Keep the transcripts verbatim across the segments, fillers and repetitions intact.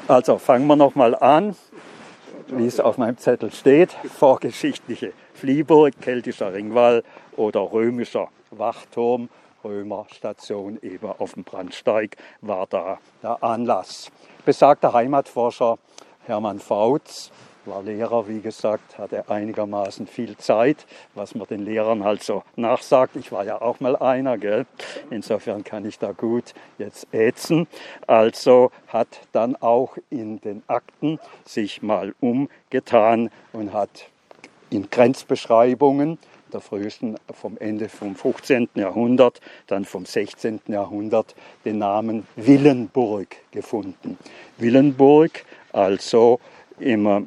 Also fangen wir nochmal an, wie es auf meinem Zettel steht. Vorgeschichtliche Fliehburg, keltischer Ringwall oder römischer Wachturm, Römerstation eben auf dem Brandsteig war da der Anlass. Besagter Heimatforscher Hermann Vautz war Lehrer, wie gesagt, hatte einigermaßen viel Zeit, was man den Lehrern halt so nachsagt. Ich war ja auch mal einer, gell? Insofern kann ich da gut jetzt ätzen. Also hat dann auch in den Akten sich mal umgetan und hat in Grenzbeschreibungen der frühesten vom Ende vom fünfzehnten Jahrhundert, dann vom sechzehnten Jahrhundert den Namen Willenburg gefunden. Willenburg, also im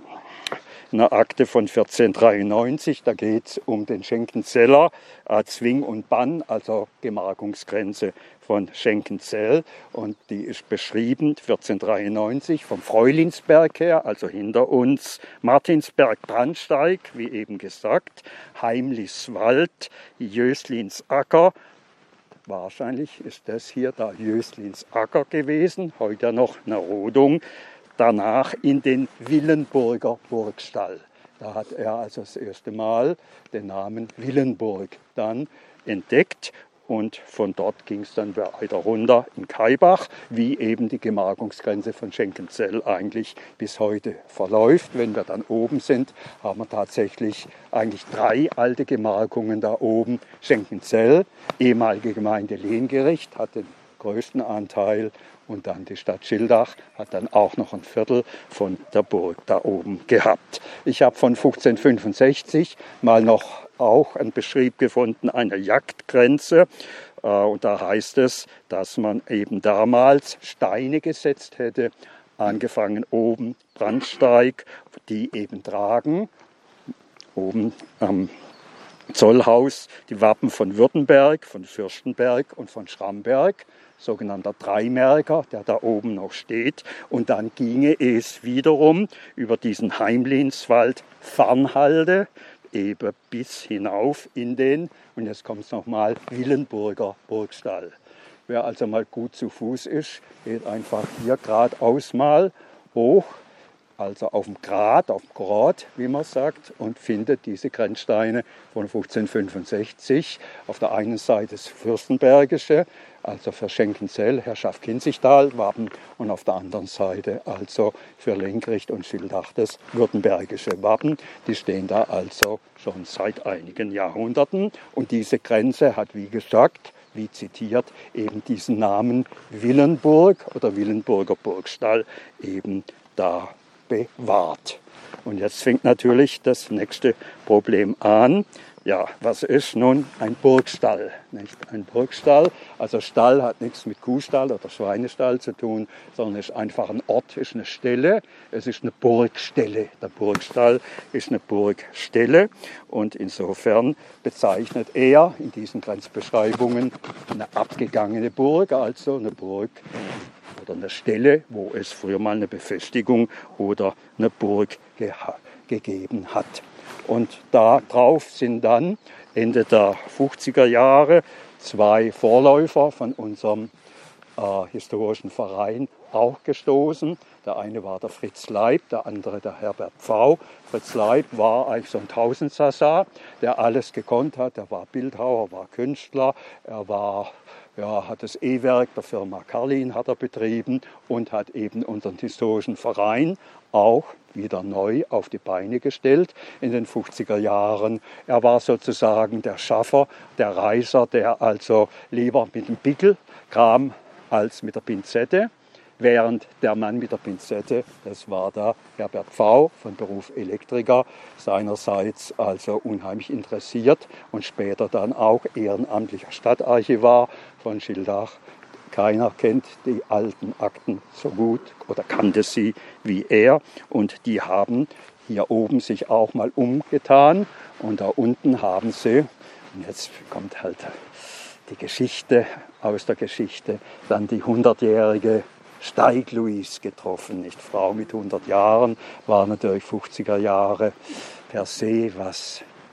in einer Akte von vierzehnhundertdreiundneunzig, da geht es um den Schenkenzeller, äh, Zwing und Bann, also Gemarkungsgrenze von Schenkenzell. Und die ist beschrieben, vierzehnhundertdreiundneunzig, vom Freulinsberg her, also hinter uns, Martinsberg, Brandsteig, wie eben gesagt, Heimlichswald, Jöslinsacker. Wahrscheinlich ist das hier der Jöslinsacker gewesen, heute noch eine Rodung. Danach in den Willenburger Burgstall. Da hat er also das erste Mal den Namen Willenburg dann entdeckt und von dort ging es dann weiter runter in Kaibach, wie eben die Gemarkungsgrenze von Schenkenzell eigentlich bis heute verläuft. Wenn wir dann oben sind, haben wir tatsächlich eigentlich drei alte Gemarkungen da oben. Schenkenzell, ehemalige Gemeinde Lehngericht, hat den größten Anteil. Und dann die Stadt Schildach hat dann auch noch ein Viertel von der Burg da oben gehabt. Ich habe von fünfzehnhundertfünfundsechzig mal noch auch einen Beschrieb gefunden, eine Jagdgrenze. Und da heißt es, dass man eben damals Steine gesetzt hätte, angefangen oben Brandsteig, die eben tragen, oben am Zollhaus die Wappen von Württemberg, von Fürstenberg und von Schramberg. Sogenannter Dreimerker, der da oben noch steht. Und dann ginge es wiederum über diesen Heimlinswald Fernhalde, eben bis hinauf in den, und jetzt kommt es nochmal, Willenburger Burgstall. Wer also mal gut zu Fuß ist, geht einfach hier geradeaus mal hoch, also auf dem Grat, auf dem Grat, wie man sagt, und findet diese Grenzsteine von fünfzehnhundertfünfundsechzig. Auf der einen Seite das Fürstenbergische, also für Schenkenzell, Herrschaft Kinzigtal, Wappen, und auf der anderen Seite also für Lehngericht und Schildach das württembergische Wappen. Die stehen da also schon seit einigen Jahrhunderten. Und diese Grenze hat, wie gesagt, wie zitiert, eben diesen Namen Willenburg oder Willenburger Burgstall eben da bewahrt. Und jetzt fängt natürlich das nächste Problem an. Ja, was ist nun ein Burgstall? Nicht? Ein Burgstall, also Stall hat nichts mit Kuhstall oder Schweinestall zu tun, sondern ist einfach ein Ort, ist eine Stelle. Es ist eine Burgstelle. Der Burgstall ist eine Burgstelle und insofern bezeichnet er in diesen Grenzbeschreibungen eine abgegangene Burg, also eine Burg oder eine Stelle, wo es früher mal eine Befestigung oder eine Burg ge- gegeben hat. Und darauf sind dann Ende der fünfziger Jahre zwei Vorläufer von unserem äh, historischen Verein auch gestoßen. Der eine war der Fritz Leib, der andere der Herbert Pfau. Fritz Leib war eigentlich so ein Tausendsasa, der alles gekonnt hat. Er war Bildhauer, war Künstler, er war, ja, hat das E-Werk der Firma Karlin hat er betrieben und hat eben unseren historischen Verein auch wieder neu auf die Beine gestellt in den fünfziger Jahren. Er war sozusagen der Schaffer, der Reiser, der also lieber mit dem Pickel kam als mit der Pinzette. Während der Mann mit der Pinzette, das war der Herbert Pfau, von Beruf Elektriker, seinerseits also unheimlich interessiert und später dann auch ehrenamtlicher Stadtarchivar von Schildach. Keiner kennt die alten Akten so gut oder kannte sie wie er. Und die haben hier oben sich auch mal umgetan. Und da unten haben sie, und jetzt kommt halt die Geschichte aus der Geschichte, dann die hundertjährige Steig-Louise getroffen. Nicht? Frau mit hundert Jahren war natürlich fünfziger Jahre per se was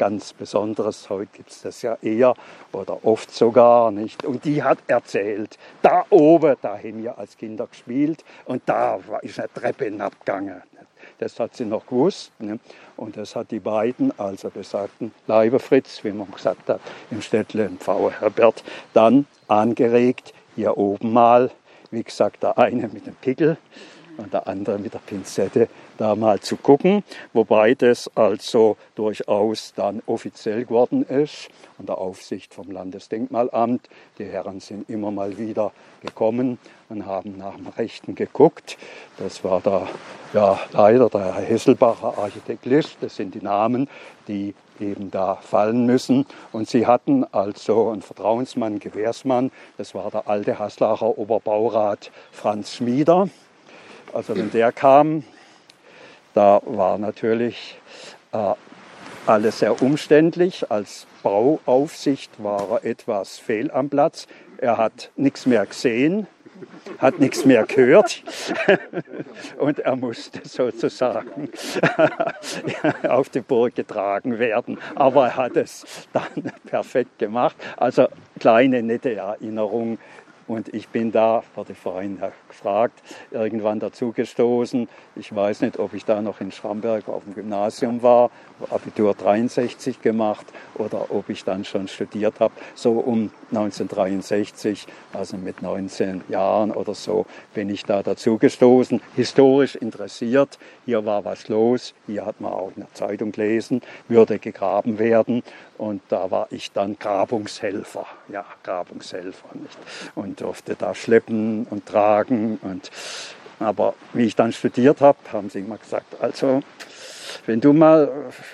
ganz Besonderes. Heute gibt es das ja eher oder oft sogar nicht. Und die hat erzählt, da oben, da haben wir als Kinder gespielt und da ist eine Treppe hinabgegangen. Das hat sie noch gewusst. Ne? Und das hat die beiden, also besagten Leibefritz, wie man gesagt hat, im Städtle und Pfarrer Herbert, dann angeregt, hier oben mal, wie gesagt, der eine mit dem Pickel und der andere mit der Pinzette da mal zu gucken, wobei das also durchaus dann offiziell geworden ist unter Aufsicht vom Landesdenkmalamt. Die Herren sind immer mal wieder gekommen und haben nach dem Rechten geguckt. Das war da ja leider der Herr Hesselbacher, Architekt Lisch, das sind die Namen, die eben da fallen müssen. Und sie hatten also einen Vertrauensmann, Gewährsmann, das war der alte Haslacher Oberbaurat Franz Schmieder. Also wenn der kam, da war natürlich äh, alles sehr umständlich. Als Bauaufsicht war er etwas fehl am Platz. Er hat nichts mehr gesehen, hat nichts mehr gehört und er musste sozusagen auf die Burg getragen werden. Aber er hat es dann perfekt gemacht. Also kleine nette Erinnerung. Und ich bin da, wurde vorhin gefragt, irgendwann dazugestoßen. Ich weiß nicht, ob ich da noch in Schramberg auf dem Gymnasium war, Abitur dreiundsechzig gemacht oder ob ich dann schon studiert habe. So um neunzehnhundertdreiundsechzig, also mit neunzehn Jahren oder so, bin ich da dazugestoßen. Historisch interessiert, hier war was los, hier hat man auch in der Zeitung gelesen, würde gegraben werden. Und da war ich dann Grabungshelfer, ja, Grabungshelfer, nicht? Und durfte da schleppen und tragen. Und, aber wie ich dann studiert habe, haben sie immer gesagt, also wenn du mal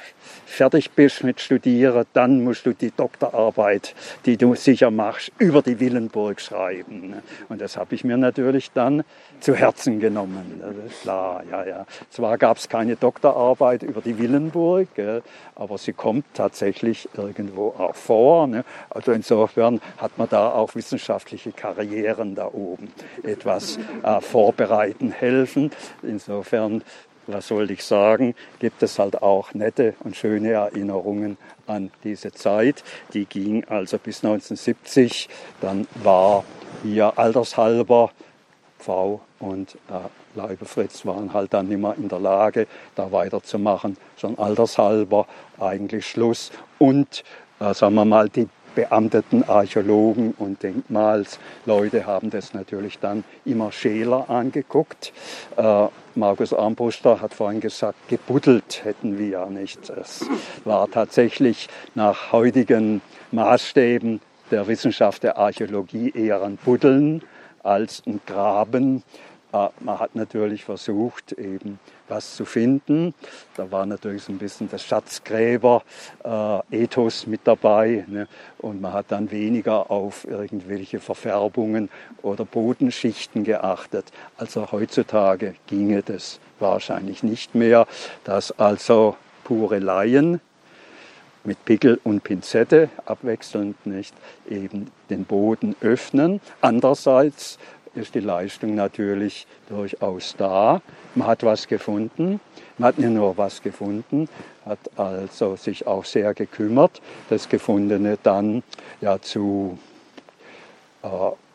fertig bist mit Studieren, dann musst du die Doktorarbeit, die du sicher machst, über die Willenburg schreiben. Und das habe ich mir natürlich dann zu Herzen genommen. Das ist klar, ja, ja. Zwar gab es keine Doktorarbeit über die Willenburg, gell, aber sie kommt tatsächlich irgendwo auch vor. Ne? Also insofern hat man da auch wissenschaftliche Karrieren da oben etwas äh, vorbereiten helfen. Insofern, was soll ich sagen, gibt es halt auch nette und schöne Erinnerungen an diese Zeit. Die ging also bis neunzehnhundertsiebzig. Dann war hier altershalber, Pfau und äh, Leibefritz waren halt dann nicht mehr in der Lage, da weiterzumachen. Schon altershalber eigentlich Schluss. Und, äh, sagen wir mal, die beamteten Archäologen und Denkmalsleute haben das natürlich dann immer schäler angeguckt. Äh, Markus Armbruster hat vorhin gesagt, gebuddelt hätten wir ja nicht. Es war tatsächlich nach heutigen Maßstäben der Wissenschaft der Archäologie eher ein Buddeln als ein Graben. Äh, man hat natürlich versucht, eben was zu finden. Da war natürlich so ein bisschen das Schatzgräber-Ethos mit dabei. Ne? Und man hat dann weniger auf irgendwelche Verfärbungen oder Bodenschichten geachtet. Also heutzutage ginge das wahrscheinlich nicht mehr, dass also pure Laien mit Pickel und Pinzette abwechselnd nicht eben den Boden öffnen. Andererseits ist die Leistung natürlich durchaus da. Man hat was gefunden, man hat nicht nur was gefunden, hat also sich auch sehr gekümmert, das Gefundene dann ja zu äh,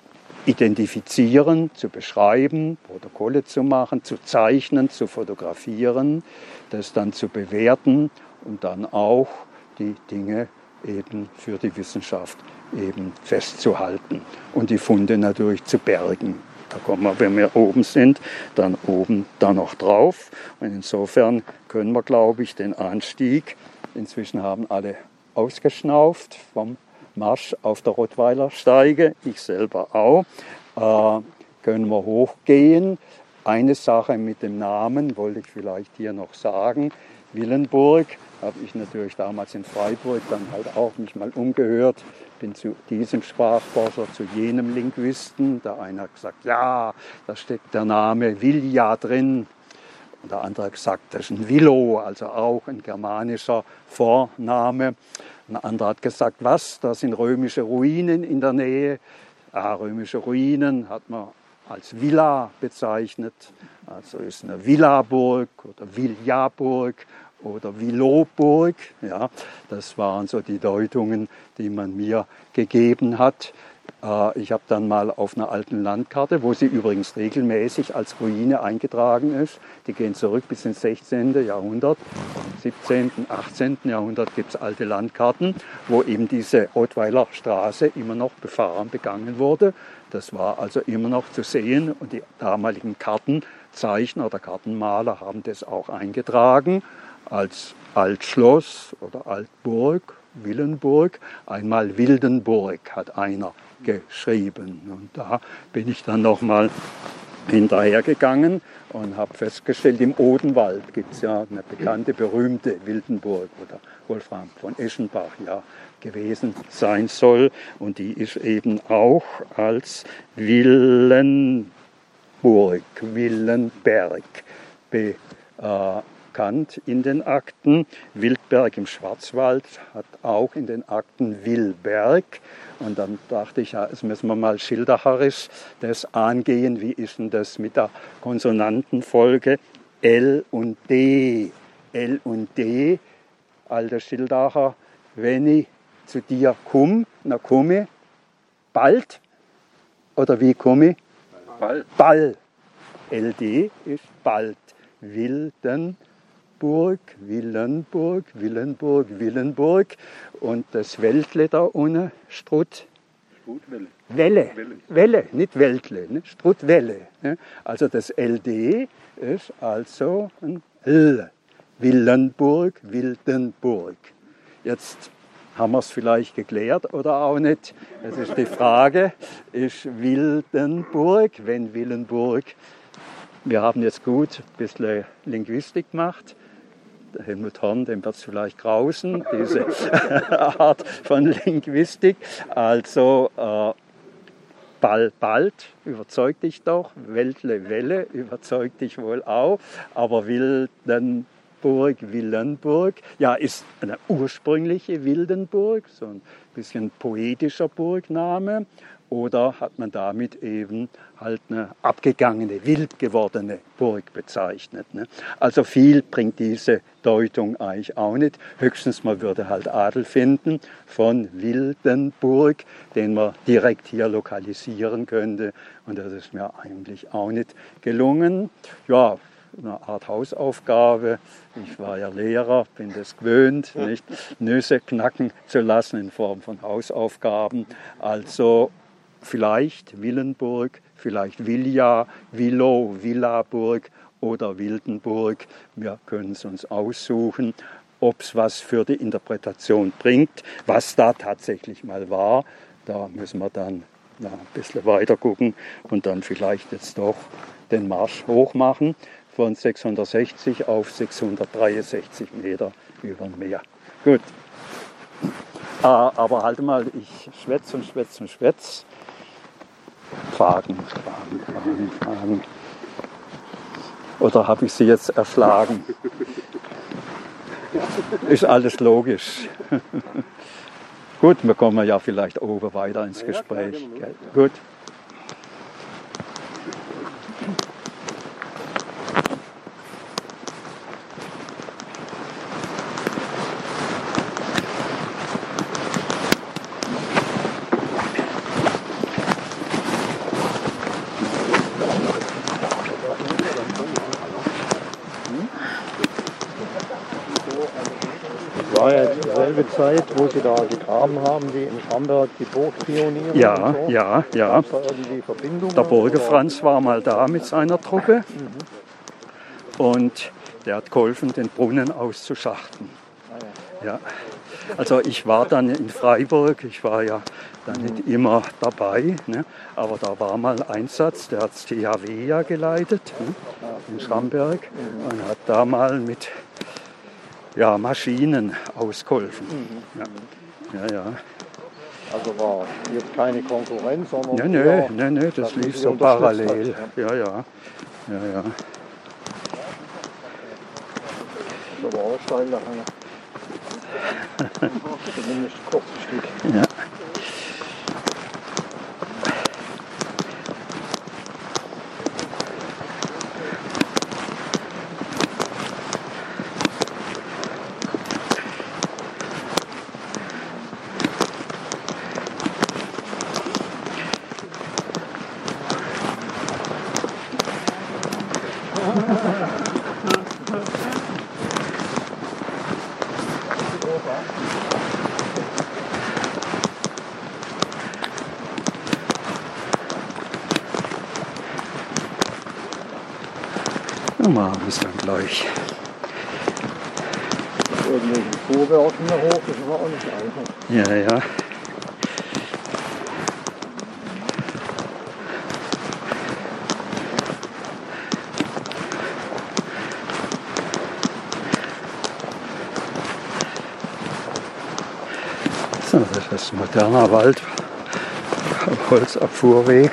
identifizieren, zu beschreiben, Protokolle zu machen, zu zeichnen, zu fotografieren, das dann zu bewerten und dann auch die Dinge eben für die Wissenschaft eben festzuhalten und die Funde natürlich zu bergen. Da kommen wir, wenn wir oben sind, dann oben da noch drauf. Und insofern können wir, glaube ich, den Anstieg, inzwischen haben alle ausgeschnauft vom Marsch auf der Rottweiler Steige, ich selber auch, äh, können wir hochgehen. Eine Sache mit dem Namen wollte ich vielleicht hier noch sagen. Willenburg habe ich natürlich damals in Freiburg dann halt auch mich mal umgehört, bin zu diesem Sprachforscher, zu jenem Linguisten. Der eine hat gesagt, ja, da steckt der Name Vilja drin. Und der andere hat gesagt, das ist ein Willow, also auch ein germanischer Vorname. Und der andere hat gesagt, was, da sind römische Ruinen in der Nähe. Ah, römische Ruinen hat man als Villa bezeichnet, also ist eine Villaburg oder Villaburg oder Willowburg. Ja, das waren so die Deutungen, die man mir gegeben hat. Ich habe dann mal auf einer alten Landkarte, wo sie übrigens regelmäßig als Ruine eingetragen ist, die gehen zurück bis ins sechzehnten. Jahrhundert, siebzehnten, achtzehnten. Jahrhundert gibt es alte Landkarten, wo eben diese Rottweiler Straße immer noch befahren, begangen wurde. Das war also immer noch zu sehen und die damaligen Kartenzeichner oder Kartenmaler haben das auch eingetragen als Altschloss oder Altburg, Willenburg. Einmal Wildenburg hat einer geschrieben. Und da bin ich dann nochmal hinterhergegangen und habe festgestellt, im Odenwald gibt es ja eine bekannte, berühmte Wildenburg, wo der Wolfram von Eschenbach ja gewesen sein soll. Und die ist eben auch als Willenburg, Willenberg bekannt in den Akten. Wildberg im Schwarzwald hat auch in den Akten Willberg. Und dann dachte ich, ja, jetzt müssen wir mal schilderherisch das angehen. Wie ist denn das mit der Konsonantenfolge L und D? L und D, alter Schildacher, wenn ich zu dir komme, na komme, bald? Oder wie komme ich? Ball. Ball. L D ist bald. Wildenburg, Willenburg, Willenburg, Willenburg. Und das Weltle da unten, Strutt. Strutwelle. Welle. Welle. Welle, nicht Weltle, ne? Struttwelle. Ne? Also das L D ist also ein L. Willenburg, Wildenburg. Jetzt haben wir es vielleicht geklärt oder auch nicht. Das ist die Frage, ist Wildenburg, wenn Willenburg, wir haben jetzt gut ein bisschen Linguistik gemacht. Der Helmut Horn, dem wird es vielleicht grausen, diese Art von Linguistik. Also äh, bald, bald überzeugt dich doch, Weltle, Welle überzeugt dich wohl auch, aber Wildenburg, Willenburg, ja, ist eine ursprüngliche Wildenburg, so ein bisschen poetischer Burgname. Oder hat man damit eben halt eine abgegangene, wild gewordene Burg bezeichnet. Ne? Also viel bringt diese Deutung eigentlich auch nicht. Höchstens man würde halt Adel finden von Wildenburg, den man direkt hier lokalisieren könnte. Und das ist mir eigentlich auch nicht gelungen. Ja, eine Art Hausaufgabe. Ich war ja Lehrer, bin das gewöhnt, nicht Nüsse knacken zu lassen in Form von Hausaufgaben. Also vielleicht Willenburg, vielleicht Vilja, Willow, Villaburg oder Wildenburg. Wir können es uns aussuchen, ob es was für die Interpretation bringt, was da tatsächlich mal war. Da müssen wir dann ja, ein bisschen weiter gucken und dann vielleicht jetzt doch den Marsch hoch machen von sechshundertsechzig auf sechshundertdreiundsechzig Meter über dem Meer. Gut. Ah, aber halt mal, ich schwätze und schwätze und schwätze. Fragen, Fragen, Fragen, Fragen. Oder habe ich Sie jetzt erschlagen? Ist alles logisch. Gut, wir kommen ja vielleicht oben weiter ins Gespräch. Gell? Gut. War ja dieselbe Zeit, wo Sie da gegraben haben, wie in Schramberg die Burgpioniere. Ja, und so. ja, ja. Gab's da irgendwie Verbindungen? Der Burger Franz war mal da mit seiner Truppe und der hat geholfen, den Brunnen auszuschachten. Ja. Also ich war dann in Freiburg, ich war ja dann nicht immer dabei, ne? Aber da war mal Einsatz, der hat das T H W ja geleitet, ne? In Schramberg und hat da mal mit ja, Maschinen ausgeholfen. Ja. Ja, ja. Also war jetzt keine Konkurrenz, sondern Nee, nee, eher, nee, nee, das dass man lief sie so unterstützt parallel. hat, Ja, ja. Ja, ja. Das war auch steil da. Zumindest ein kurzes Stück. Ja. Dann machen wir es dann gleich. Irgendwelche Vorwerken hier hoch, das war auch nicht einfach. Ja, ja. So, das ist ein moderner Wald, Holzabfuhrweg.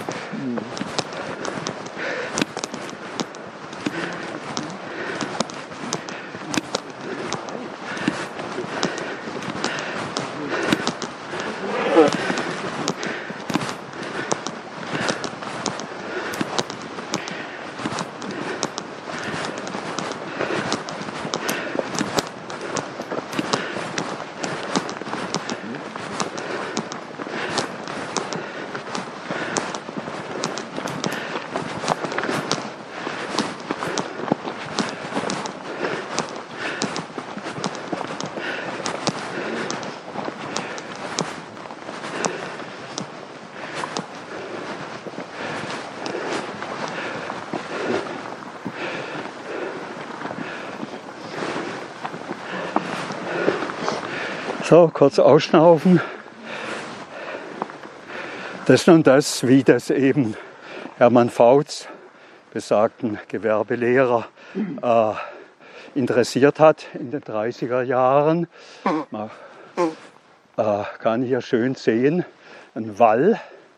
So, kurz ausschnaufen. Das ist nun das, wie das eben Hermann Fauds, besagten Gewerbelehrer, äh, interessiert hat in den dreißiger Jahren. Man äh, kann hier schön sehen, ein Wall,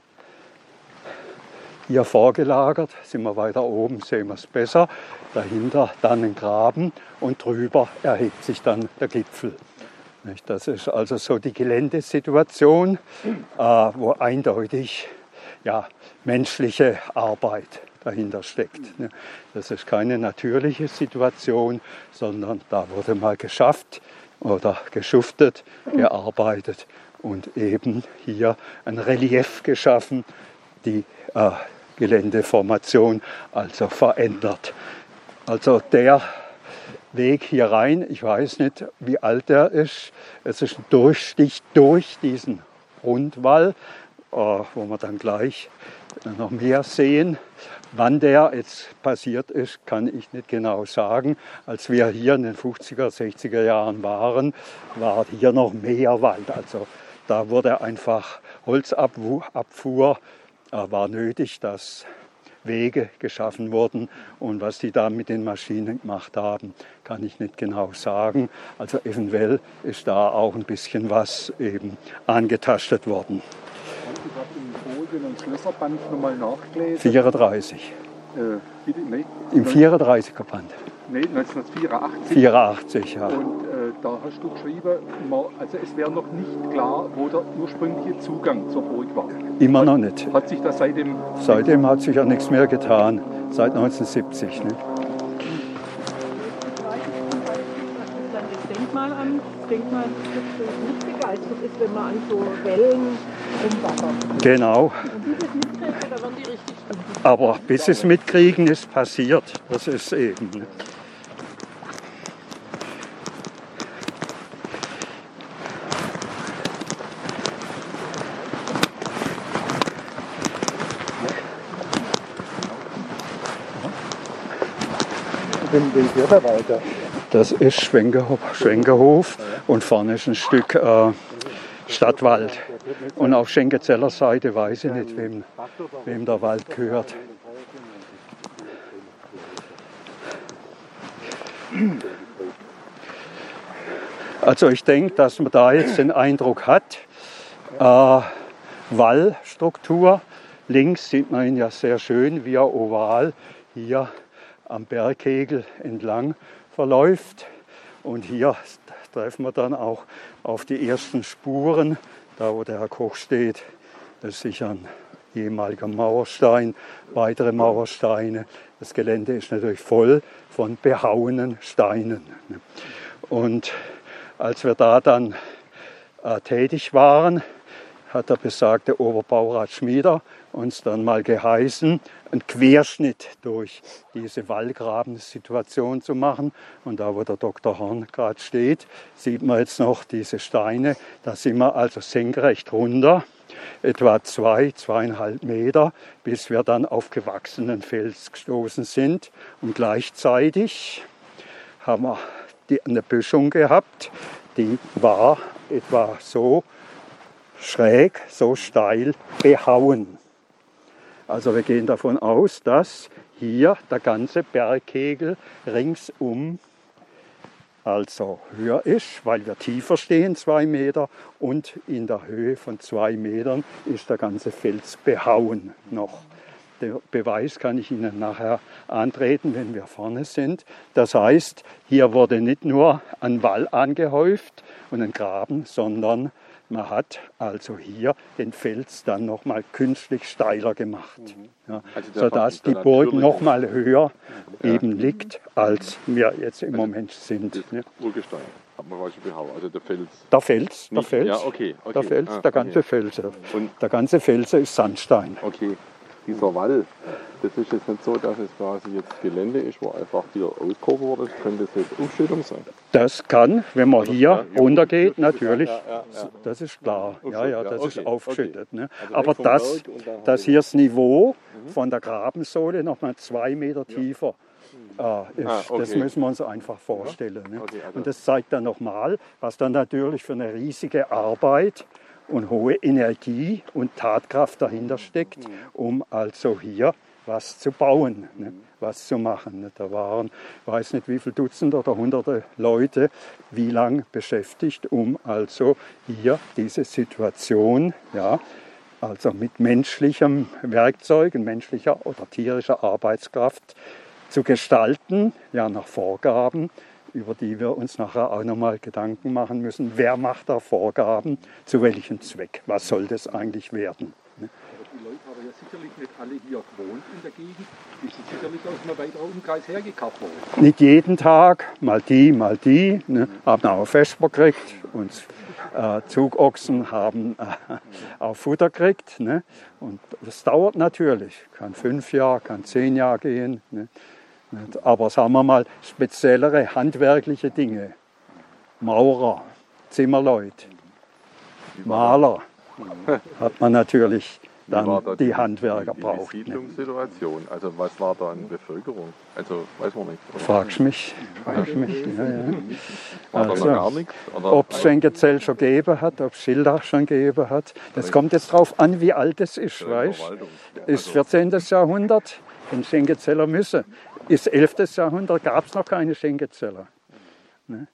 hier vorgelagert, sind wir weiter oben, sehen wir es besser. Dahinter dann ein Graben und drüber erhebt sich dann der Gipfel. Das ist also so die Geländesituation, äh, wo eindeutig ja, menschliche Arbeit dahinter steckt. Das ist keine natürliche Situation, sondern da wurde mal geschafft oder geschuftet, gearbeitet und eben hier ein Relief geschaffen, die äh, Geländeformation also verändert. Also der Weg hier rein, ich weiß nicht, wie alt er ist. Es ist ein Durchstich durch diesen Rundwall, äh, wo wir dann gleich noch mehr sehen. Wann der jetzt passiert ist, kann ich nicht genau sagen. Als wir hier in den fünfziger, sechziger Jahren waren, war hier noch mehr Wald. Also da wurde einfach Holzabfuhr, äh, war nötig, dass Wege geschaffen wurden, und was die da mit den Maschinen gemacht haben, kann ich nicht genau sagen. Also eventuell ist da auch ein bisschen was eben angetastet worden. Haben Sie gerade im Folien- und Schlösserband nochmal nachgelesen? vierunddreißig. Äh, bitte, nee, Im vierunddreißiger Band. Nee, neunzehnhundertvierundachtzig. vierundachtzig, ja. Und äh, da hast du geschrieben, man, also es wäre noch nicht klar, wo der ursprüngliche Zugang zur Burg war. Immer noch nicht. Hat sich das seitdem... Seitdem hat sich ja nichts mehr getan, seit neunzehnhundertsiebzig. Ne? Dann das Denkmalamt, das Denkmal nicht begeistert ist, wenn man an so Wellen rumwackert. Genau. Und die das mitkriegen, da werden die richtig stumpf. Aber bis es mitkriegen, ist passiert. Das ist eben. Ne? Den, den vierter weiter. Das ist Schwenkerhof, Schwenkerhof und vorne ist ein Stück äh, Stadtwald. Und auf Schenkezeller Seite weiß ich nicht, wem, wem der Wald gehört. Also ich denke, dass man da jetzt den Eindruck hat, äh, Wallstruktur. Links sieht man ihn ja sehr schön, wie er oval hier am Berghegel entlang verläuft. Und hier treffen wir dann auch auf die ersten Spuren, da wo der Herr Koch steht. Das ist sicher ein ehemaliger Mauerstein, weitere Mauersteine. Das Gelände ist natürlich voll von behauenen Steinen. Und als wir da dann äh, tätig waren, hat der besagte Oberbaurat Schmieder uns dann mal geheißen, einen Querschnitt durch diese Wallgrabensituation zu machen. Und da, wo der Doktor Horn gerade steht, sieht man jetzt noch diese Steine. Da sind wir also senkrecht runter, etwa zwei, zweieinhalb Meter, bis wir dann auf gewachsenen Fels gestoßen sind. Und gleichzeitig haben wir die, eine Böschung gehabt, die war etwa so schräg, so steil behauen. Also wir gehen davon aus, dass hier der ganze Bergkegel ringsum also höher ist, weil wir tiefer stehen, zwei Meter, und in der Höhe von zwei Metern ist der ganze Fels behauen noch. Den Beweis kann ich Ihnen nachher antreten, wenn wir vorne sind. Das heißt, hier wurde nicht nur ein Wall angehäuft und ein Graben, sondern man hat also hier den Fels dann nochmal künstlich steiler gemacht, ja, also sodass die Burg nochmal höher ja. eben liegt, als wir jetzt im also Moment sind. Ne? Urgestein, hat man schon behauen, also der Fels. Der Fels, der Nicht, Fels, ja, okay, okay. der, Fels ah, der ganze okay. Fels. Und der ganze Fels ist Sandstein. Okay. Dieser Wall, das ist jetzt nicht so, dass es quasi jetzt Gelände ist, wo einfach wieder ausgehoben wurde. Könnte das jetzt Umstellung sein? Das kann, wenn man hier ja, runtergeht, natürlich. Ja, ja, ja. Das ist klar. Okay, ja, ja, das ja, okay, ist aufgeschüttet. okay. Ne? Also aber das, dass hier das Niveau mhm. von der Grabensohle nochmal zwei Meter ja. tiefer äh, ist, ah, okay. das müssen wir uns einfach vorstellen. Ne? Okay, also. Und das zeigt dann nochmal, was dann natürlich für eine riesige Arbeit und hohe Energie und Tatkraft dahinter steckt, um also hier was zu bauen, ne, was zu machen. Ne. Da waren, ich weiß nicht wie viele Dutzende oder hunderte Leute, wie lang beschäftigt, um also hier diese Situation, ja, also mit menschlichem Werkzeug, menschlicher oder tierischer Arbeitskraft zu gestalten, ja, nach Vorgaben, über die wir uns nachher auch nochmal Gedanken machen müssen. Wer macht da Vorgaben, zu welchem Zweck? Was soll das eigentlich werden? Ne? Die Leute haben ja sicherlich nicht alle hier gewohnt in der Gegend. Die sind sicherlich aus einem weiteren Umkreis hergekauft worden. Nicht jeden Tag, mal die, mal die. Ne? Haben auch Vesper gekriegt. Und äh, Zugochsen haben äh, auch Futter gekriegt. Ne? Und das dauert natürlich. Kann fünf Jahre, kann zehn Jahre gehen. Ne? Aber sagen wir mal, speziellere handwerkliche Dinge. Maurer, Zimmerleute, Maler hat man natürlich dann da die, die Handwerker die, braucht. Die Siedlungssituation, also was war da an Bevölkerung? Also weiß man nicht. Oder? Fragst mich, fragst mich. Ja, ja. War also, da noch gar nichts? Ob es Schenkenzell schon gegeben hat, ob es Schildach schon gegeben hat. Das kommt jetzt darauf an, wie alt es ist. Weißt? Ist vierzehntes Jahrhundert in Schenkenzeller Müsse. Ist elftes Jahrhundert, gab es noch keine Schenkenzeller. Ne?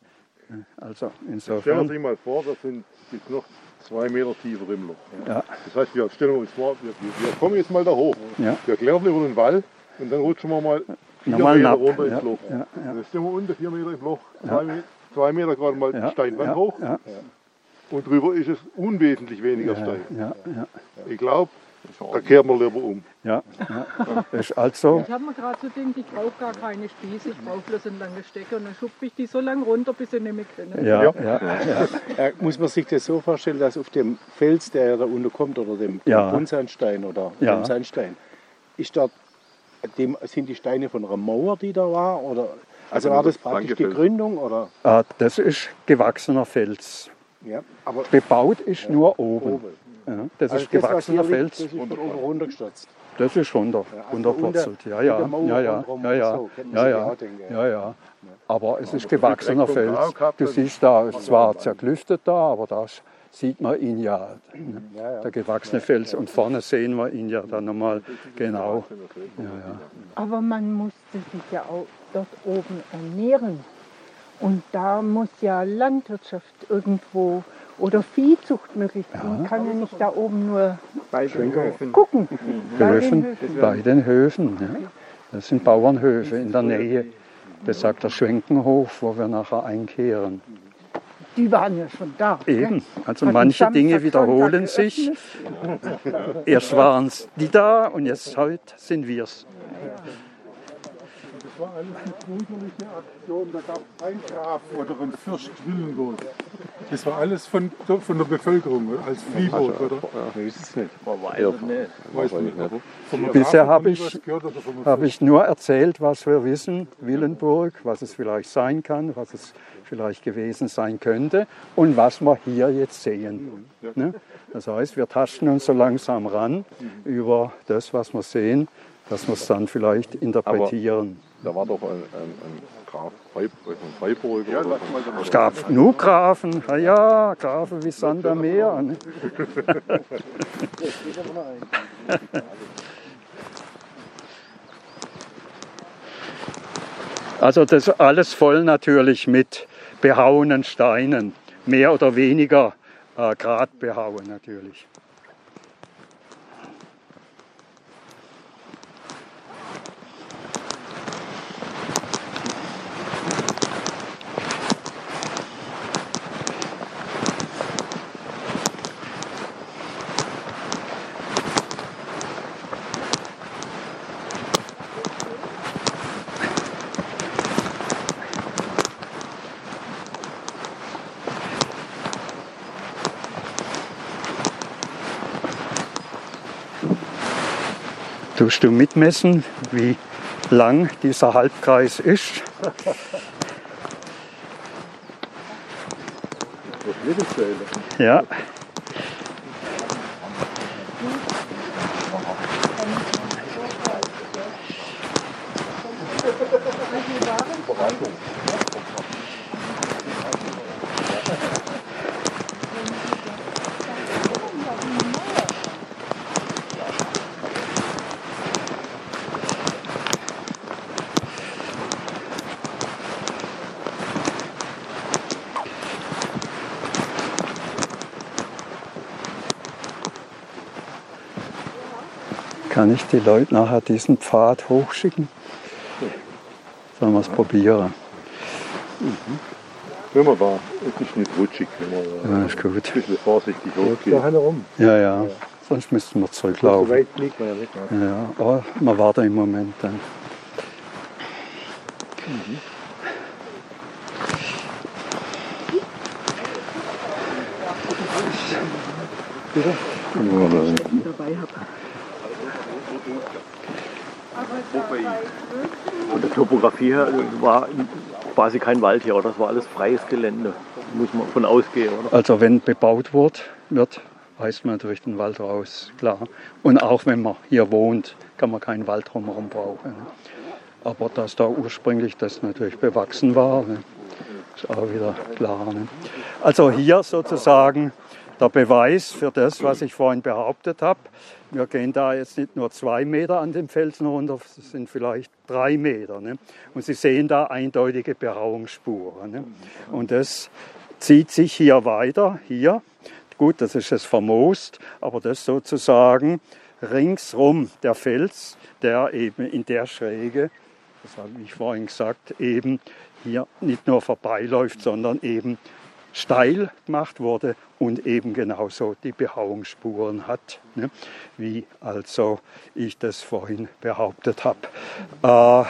Also insofern. Stellen Sie sich mal vor, das sind jetzt noch zwei Meter tiefer im Loch. Ja. Das heißt, wir stellen uns vor, wir, wir kommen jetzt mal da hoch. Ja. Wir klettern über den Wall und dann rutschen wir mal vier Normal Meter napp. runter Ja. ins Loch. Ja. Ja. Dann sind wir unter vier Meter im Loch, Ja. zwei, Meter, zwei Meter gerade mal Ja. Steinwand Ja. hoch. Ja. Und drüber ist es unwesentlich weniger Ja. steil. Ja. Ja. Ich glaube, da kehrt man lieber um. Ja. Ja. Das ist also. Ich habe mir gerade so gedacht, ich brauche gar keine Spieße, ich brauche bloß einen langen Stecker und dann schupfe ich die so lange runter, bis sie nicht mehr können. Ja, ja. Ja. Ja. Äh, muss man sich das so vorstellen, dass auf dem Fels, der ja da unten kommt, oder dem Ja. Buntsandstein oder Ja. dem Sandstein, ist dort, dem, sind die Steine von einer Mauer, die da war? Oder, also Also war das das praktisch die Flankefels. Gründung? Oder? Ah, das ist gewachsener Fels. Ja, aber Bebaut ist Ja. nur oben. oben. Ja, das Also ist das, was gewachsener hier liegt, Fels. das ist von oben runtergestürzt. Das ist runter, Ja, also runterpurzelt. Ja, unter- ja, unter Mauer ja, ja, rundherum ja, ja, so, könnte man ja, sich ja, auch denken, ja, ja. Aber es ist das gewachsener Reflex kommt Fels. auch gehabt, Du das siehst da, es war zerklüftet da, aber da sieht man ihn ja, ne? Ja, ja. der gewachsene Fels. Und vorne sehen wir ihn ja dann nochmal genau. Ja, ja. Aber man musste sich ja auch dort oben ernähren. Und da muss ja Landwirtschaft irgendwo oder Viehzucht möglich sein. Man kann ja nicht da oben nur Bei den Höfen. gucken. Bei den Höfen, Höfen. bei den Höfen. Ja. Das sind Bauernhöfe in der Nähe. Besagter Schwenkenhof, wo wir nachher einkehren. Die waren ja schon da. Eben, also Hatten manche Samstag, Dinge Sonntag wiederholen sich. geöffnet. Erst waren es die da und jetzt heute sind wir es. war alles eine brüderliche Aktion. Da gab es einen Graf oder einen Fürst Willenburg. Das war alles von, von der Bevölkerung als Fliehburg, oder? Ich weiß es nicht. Ja, Weiß man nicht. Vom Bisher Graf habe nie ich, was gehört oder vom habe ich nur erzählt, was wir wissen, Willenburg, was es vielleicht sein kann, was es vielleicht gewesen sein könnte und was wir hier jetzt sehen. Ne? Das heißt, wir tasten uns so langsam ran über das, was wir sehen, dass wir es dann vielleicht interpretieren. Da war doch ein, ein, ein Graf Freib, ein Freiburg Ja, oder lass mal da mal. Es gab genug Grafen, ja, ja, Grafen wie Sand am Meer. Ne? Also das ist alles voll natürlich mit behauenen Steinen, mehr oder weniger äh, grad behauen natürlich. Tust du mitmessen, wie lang dieser Halbkreis ist? Ja. Kann ich die Leute nachher diesen Pfad hochschicken? Sollen wir es probieren? Wenn man da, es ist nicht rutschig, wenn man da Ja, ist gut. ein bisschen vorsichtig Da hochgeht. einer rum. Ja, ja. Sonst müssten wir So zurücklaufen. weit fliegt man ja nicht. Ne? Ja, aber wir warten im Moment dann. dabei habe. Von der Topografie her war quasi kein Wald hier, oder? Das war alles freies Gelände, muss man von ausgehen, oder? Also wenn bebaut wird, wird, reißt man durch den Wald raus, klar. Und auch wenn man hier wohnt, kann man keinen Wald drumherum brauchen. Ne? Aber dass da ursprünglich das natürlich bewachsen war, ne? Ist auch wieder klar. Ne? Also hier sozusagen der Beweis für das, was ich vorhin behauptet habe. Wir gehen da jetzt nicht nur zwei Meter an dem Felsen runter, es sind vielleicht drei Meter. Ne? Und Sie sehen da eindeutige Behauungsspuren. Ne? Und das zieht sich hier weiter, hier. Gut, das ist jetzt vermoost, aber das sozusagen ringsrum der Fels, der eben in der Schräge, das habe ich vorhin gesagt, eben hier nicht nur vorbeiläuft, sondern eben steil gemacht wurde und eben genauso die Behauungsspuren hat, ne? Wie also ich das vorhin behauptet habe. Äh,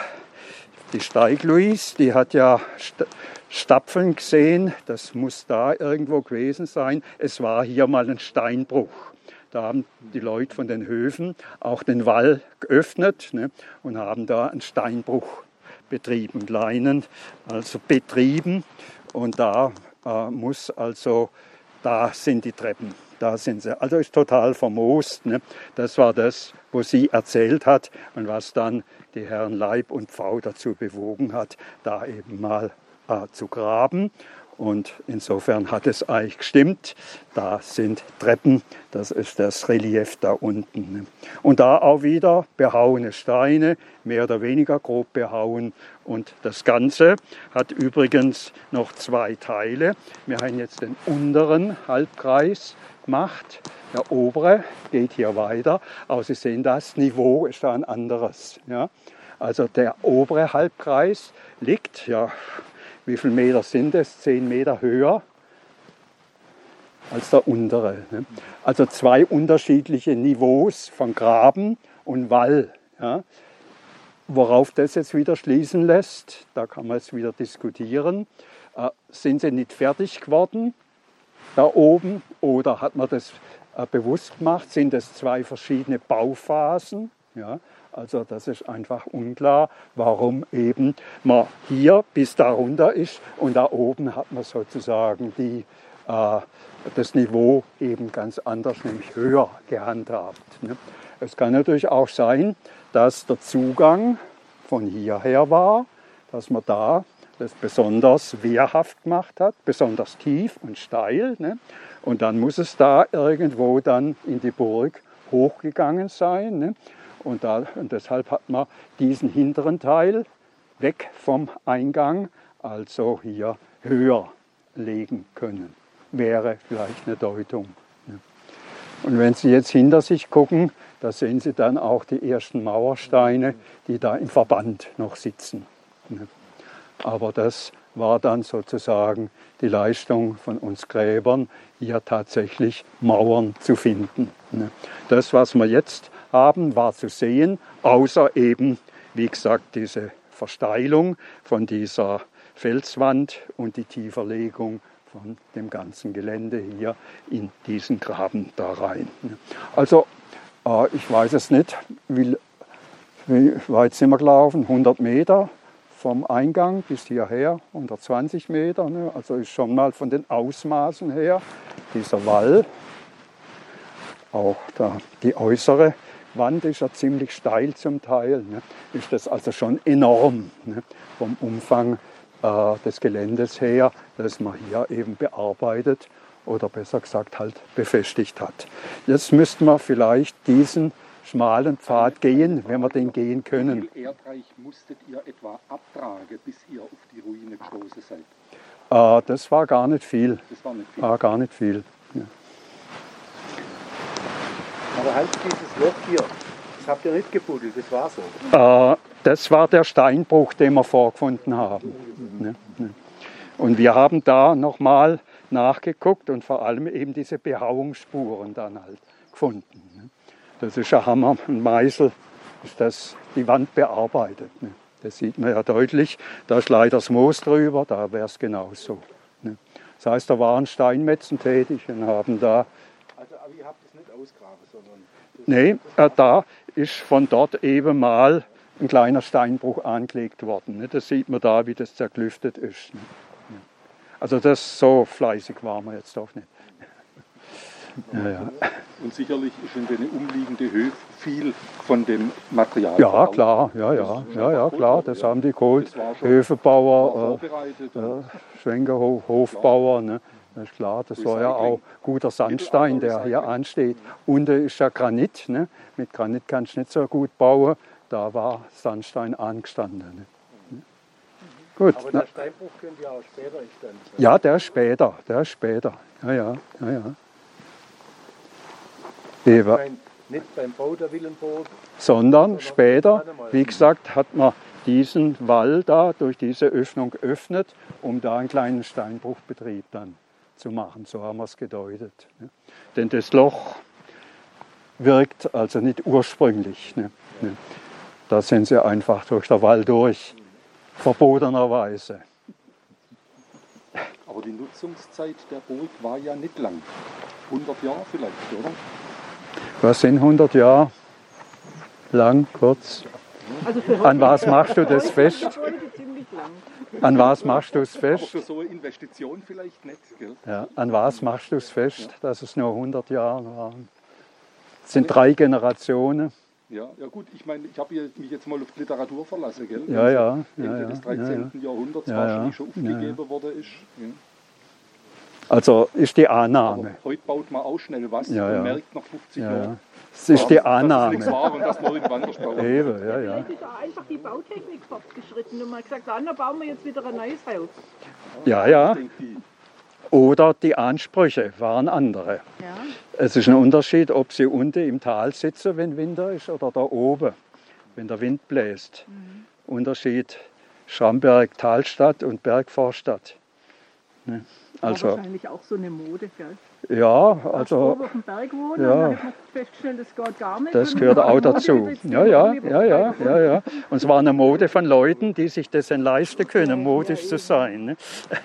die Steig-Louise, die hat ja St- Stapfeln gesehen, das muss da irgendwo gewesen sein. Es war hier mal ein Steinbruch. Da haben die Leute von den Höfen auch den Wall geöffnet, ne? Und haben da einen Steinbruch betrieben, kleinen, also betrieben. Und da äh, muss also, da sind die Treppen, da sind sie. Also ist total vermoost. Ne? Das war das, was sie erzählt hat und was dann die Herren Leib und Pfau dazu bewogen hat, da eben mal äh, zu graben. Und insofern hat es eigentlich gestimmt. Da sind Treppen, das ist das Relief da unten. Ne? Und da auch wieder behauene Steine, mehr oder weniger grob behauen. Und das Ganze hat übrigens noch zwei Teile. Wir haben jetzt den unteren Halbkreis gemacht. Der obere geht hier weiter. Aber Sie sehen, das Niveau ist da ein anderes. Ja? Also der obere Halbkreis liegt, ja, wie viele Meter sind es? Zehn Meter höher als der untere. Ne? Also zwei unterschiedliche Niveaus von Graben und Wall. Ja? worauf das jetzt wieder schließen lässt, da kann man jetzt wieder diskutieren, äh, sind sie nicht fertig geworden da oben oder hat man das äh, bewusst gemacht? Sind es zwei verschiedene Bauphasen? Ja, also das ist einfach unklar, warum eben man hier bis da runter ist und da oben hat man sozusagen die, äh, das Niveau eben ganz anders, nämlich höher gehandhabt. Ne? Es kann natürlich auch sein, dass der Zugang von hierher war, dass man da das besonders wehrhaft gemacht hat, besonders tief und steil. Ne? Und dann muss es da irgendwo dann in die Burg hochgegangen sein. Ne? Und, da, und deshalb hat man diesen hinteren Teil weg vom Eingang, also hier höher legen können. Wäre vielleicht eine Deutung. Ne? Und wenn Sie jetzt hinter sich gucken, da sehen Sie dann auch die ersten Mauersteine, die da im Verband noch sitzen. Ne? Aber das war dann sozusagen die Leistung von uns Gräbern, hier tatsächlich Mauern zu finden. Das, was wir jetzt haben, war zu sehen, außer eben, wie gesagt, diese Versteilung von dieser Felswand und die Tieferlegung von dem ganzen Gelände hier in diesen Graben da rein. Also, ich weiß es nicht, wie, wie weit sind wir gelaufen? hundert Meter? Vom Eingang bis hierher, hundertzwanzig Meter, ne? Also ist schon mal von den Ausmaßen her dieser Wall, auch da, die äußere Wand ist ja ziemlich steil zum Teil, ne? Ist das also schon enorm, ne? Vom Umfang äh, des Geländes her, das man hier eben bearbeitet oder besser gesagt halt befestigt hat. Jetzt müssten wir vielleicht diesen schmalen Pfad gehen, wenn wir den gehen können. Wie viel Erdreich musstet ihr etwa abtragen, bis ihr auf die Ruine gestoßen seid? Äh, das war gar nicht viel. Das war nicht viel. War gar nicht viel. Ja. Aber halt dieses Loch hier, das habt ihr nicht gebuddelt, das war so. Äh, das war der Steinbruch, den wir vorgefunden haben. Mhm. Ja. Und wir haben da nochmal nachgeguckt und vor allem eben diese Behauungsspuren dann halt gefunden. Das ist ein Hammer, ein Meißel, ist das die Wand bearbeitet. Ne? Das sieht man ja deutlich. Da ist leider das Moos drüber, da wäre es genauso. Ne? Das heißt, da waren Steinmetzen tätig und haben da... Also, aber ihr habt es nicht ausgraben, sondern... Nee, äh, da ist von dort eben mal ein kleiner Steinbruch angelegt worden. Ne? Das sieht man da, wie das zerklüftet ist. Ne? Also das so fleißig waren wir jetzt doch nicht. Ja, ja. Und sicherlich ist in den umliegenden Höfen viel von dem Material. Ja, verbaut. klar, ja, ja, ja, ja, klar, das haben die geholt. Höfebauer, äh, äh, Schwenkerhof, Hofbauer, ne? Das ist klar, das war ja auch guter Sandstein, der hier ansteht. Unten ist ja Granit, ne? Mit Granit kannst du nicht so gut bauen, da war Sandstein angestanden. Ne? Gut. Aber der Steinbruch könnte ja auch später entstanden sein. Ja, der ist später, der ist später, ja, ja, ja, ja. Ich meine, nicht beim Bau der Villenburg, sondern später, wie gesagt, hat man diesen Wall da durch diese Öffnung geöffnet, um da einen kleinen Steinbruchbetrieb dann zu machen. So haben wir es gedeutet. Ne? Denn das Loch wirkt also nicht ursprünglich. Ne? Ne? Da sind sie einfach durch den Wall durch, verbotenerweise. Aber die Nutzungszeit der Burg war ja nicht lang. hundert Jahre vielleicht, oder? Was sind hundert Jahre? Lang, kurz? Also für An was machst du das fest? ziemlich lang. An was machst du es Aber fest? für so eine Investition vielleicht nicht, gell? Ja, an was machst du es fest, dass es nur hundert Jahre waren? Es sind drei Generationen. Ja, ja gut, ich meine, ich habe mich jetzt mal auf die Literatur verlassen, gell? Ja, ja. Ende ja, des ja, dreizehnten ja. Jahrhunderts Ja, wahrscheinlich ja, schon ja, aufgegeben ja. worden ist. Ja. Also ist die Aber Annahme. heute baut man auch schnell was Ja, und ja. merkt nach fünfzig Ja, ja. Jahren, Es ist die dass es nichts Annahme. war und dass man irgendwann anders bauen. Eben, ja, ja. Vielleicht ist auch einfach die Bautechnik fortgeschritten und man hat gesagt, ah, dann bauen wir jetzt wieder ein neues Haus. Ja, ja. Ich denke, die- Oder die Ansprüche waren andere. Ja. Es ist ein Unterschied, ob sie unten im Tal sitzen, wenn Winter ist, oder da oben, wenn der Wind bläst. Mhm. Unterschied Schramberg, Talstadt und Bergvorstadt. Ne? Also, war wahrscheinlich auch so eine Mode, gell? ja, Also, also auf dem Berg wohnen, ja. dann hat man festgestellt, das geht gar nicht. das Und gehört dann auch Mode, dazu. jetzt Ja, lieber- ja, lieber ja, ja, Berg ja, ja. Und es war eine Mode von Leuten, die sich das dann leisten können, modisch zu sein. Ne?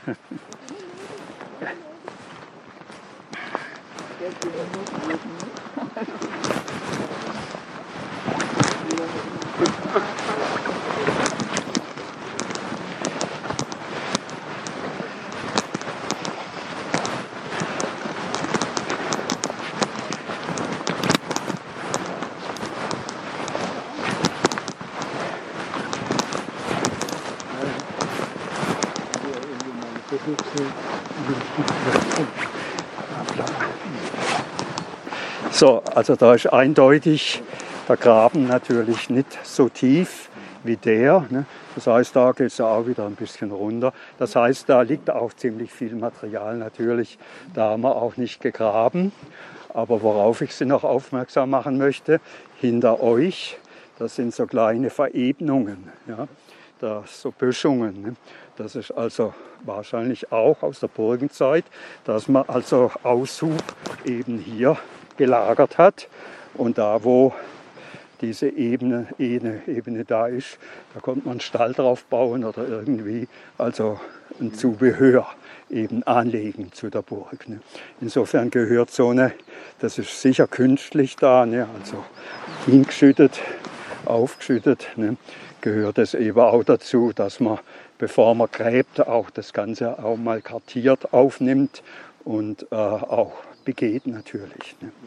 So, also da ist eindeutig der Graben natürlich nicht so tief wie der. Ne? Das heißt, da geht es ja auch wieder ein bisschen runter. Das heißt, da liegt auch ziemlich viel Material natürlich. Da haben wir auch nicht gegraben. Aber worauf ich Sie noch aufmerksam machen möchte, hinter euch, das sind so kleine Verebnungen, ja? Da so Böschungen. Ne? Das ist also wahrscheinlich auch aus der Burgenzeit, dass man also Aushub eben hier gelagert hat. Und da, wo diese Ebene, Ebene, Ebene da ist, da konnte man einen Stall drauf bauen oder irgendwie also ein Zubehör eben anlegen zu der Burg. Ne. Insofern gehört so eine, das ist sicher künstlich da, ne, also hingeschüttet, aufgeschüttet, ne, gehört es eben auch dazu, dass man, bevor man gräbt, auch das Ganze auch mal kartiert aufnimmt und äh, auch begeht natürlich. Ne.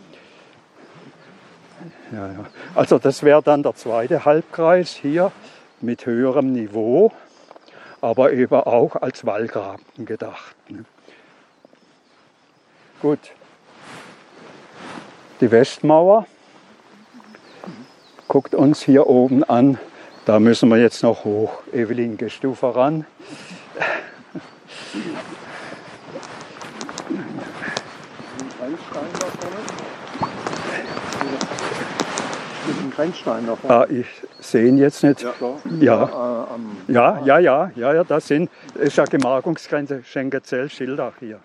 Ja, ja. Also das wäre dann der zweite Halbkreis hier mit höherem Niveau, aber eben auch als Wallgraben gedacht. Ne. Gut. Die Westmauer guckt uns hier oben an. Da müssen wir jetzt noch hoch. Evelyn, gehst du voran? Grenzstein da vorne. Ah, ich sehe ihn jetzt nicht. Ja, Ja, äh, am, ja, ja, ja, ja, ja, das sind, ist ja Gemarkungsgrenze Schenkenzell, Schildach hier.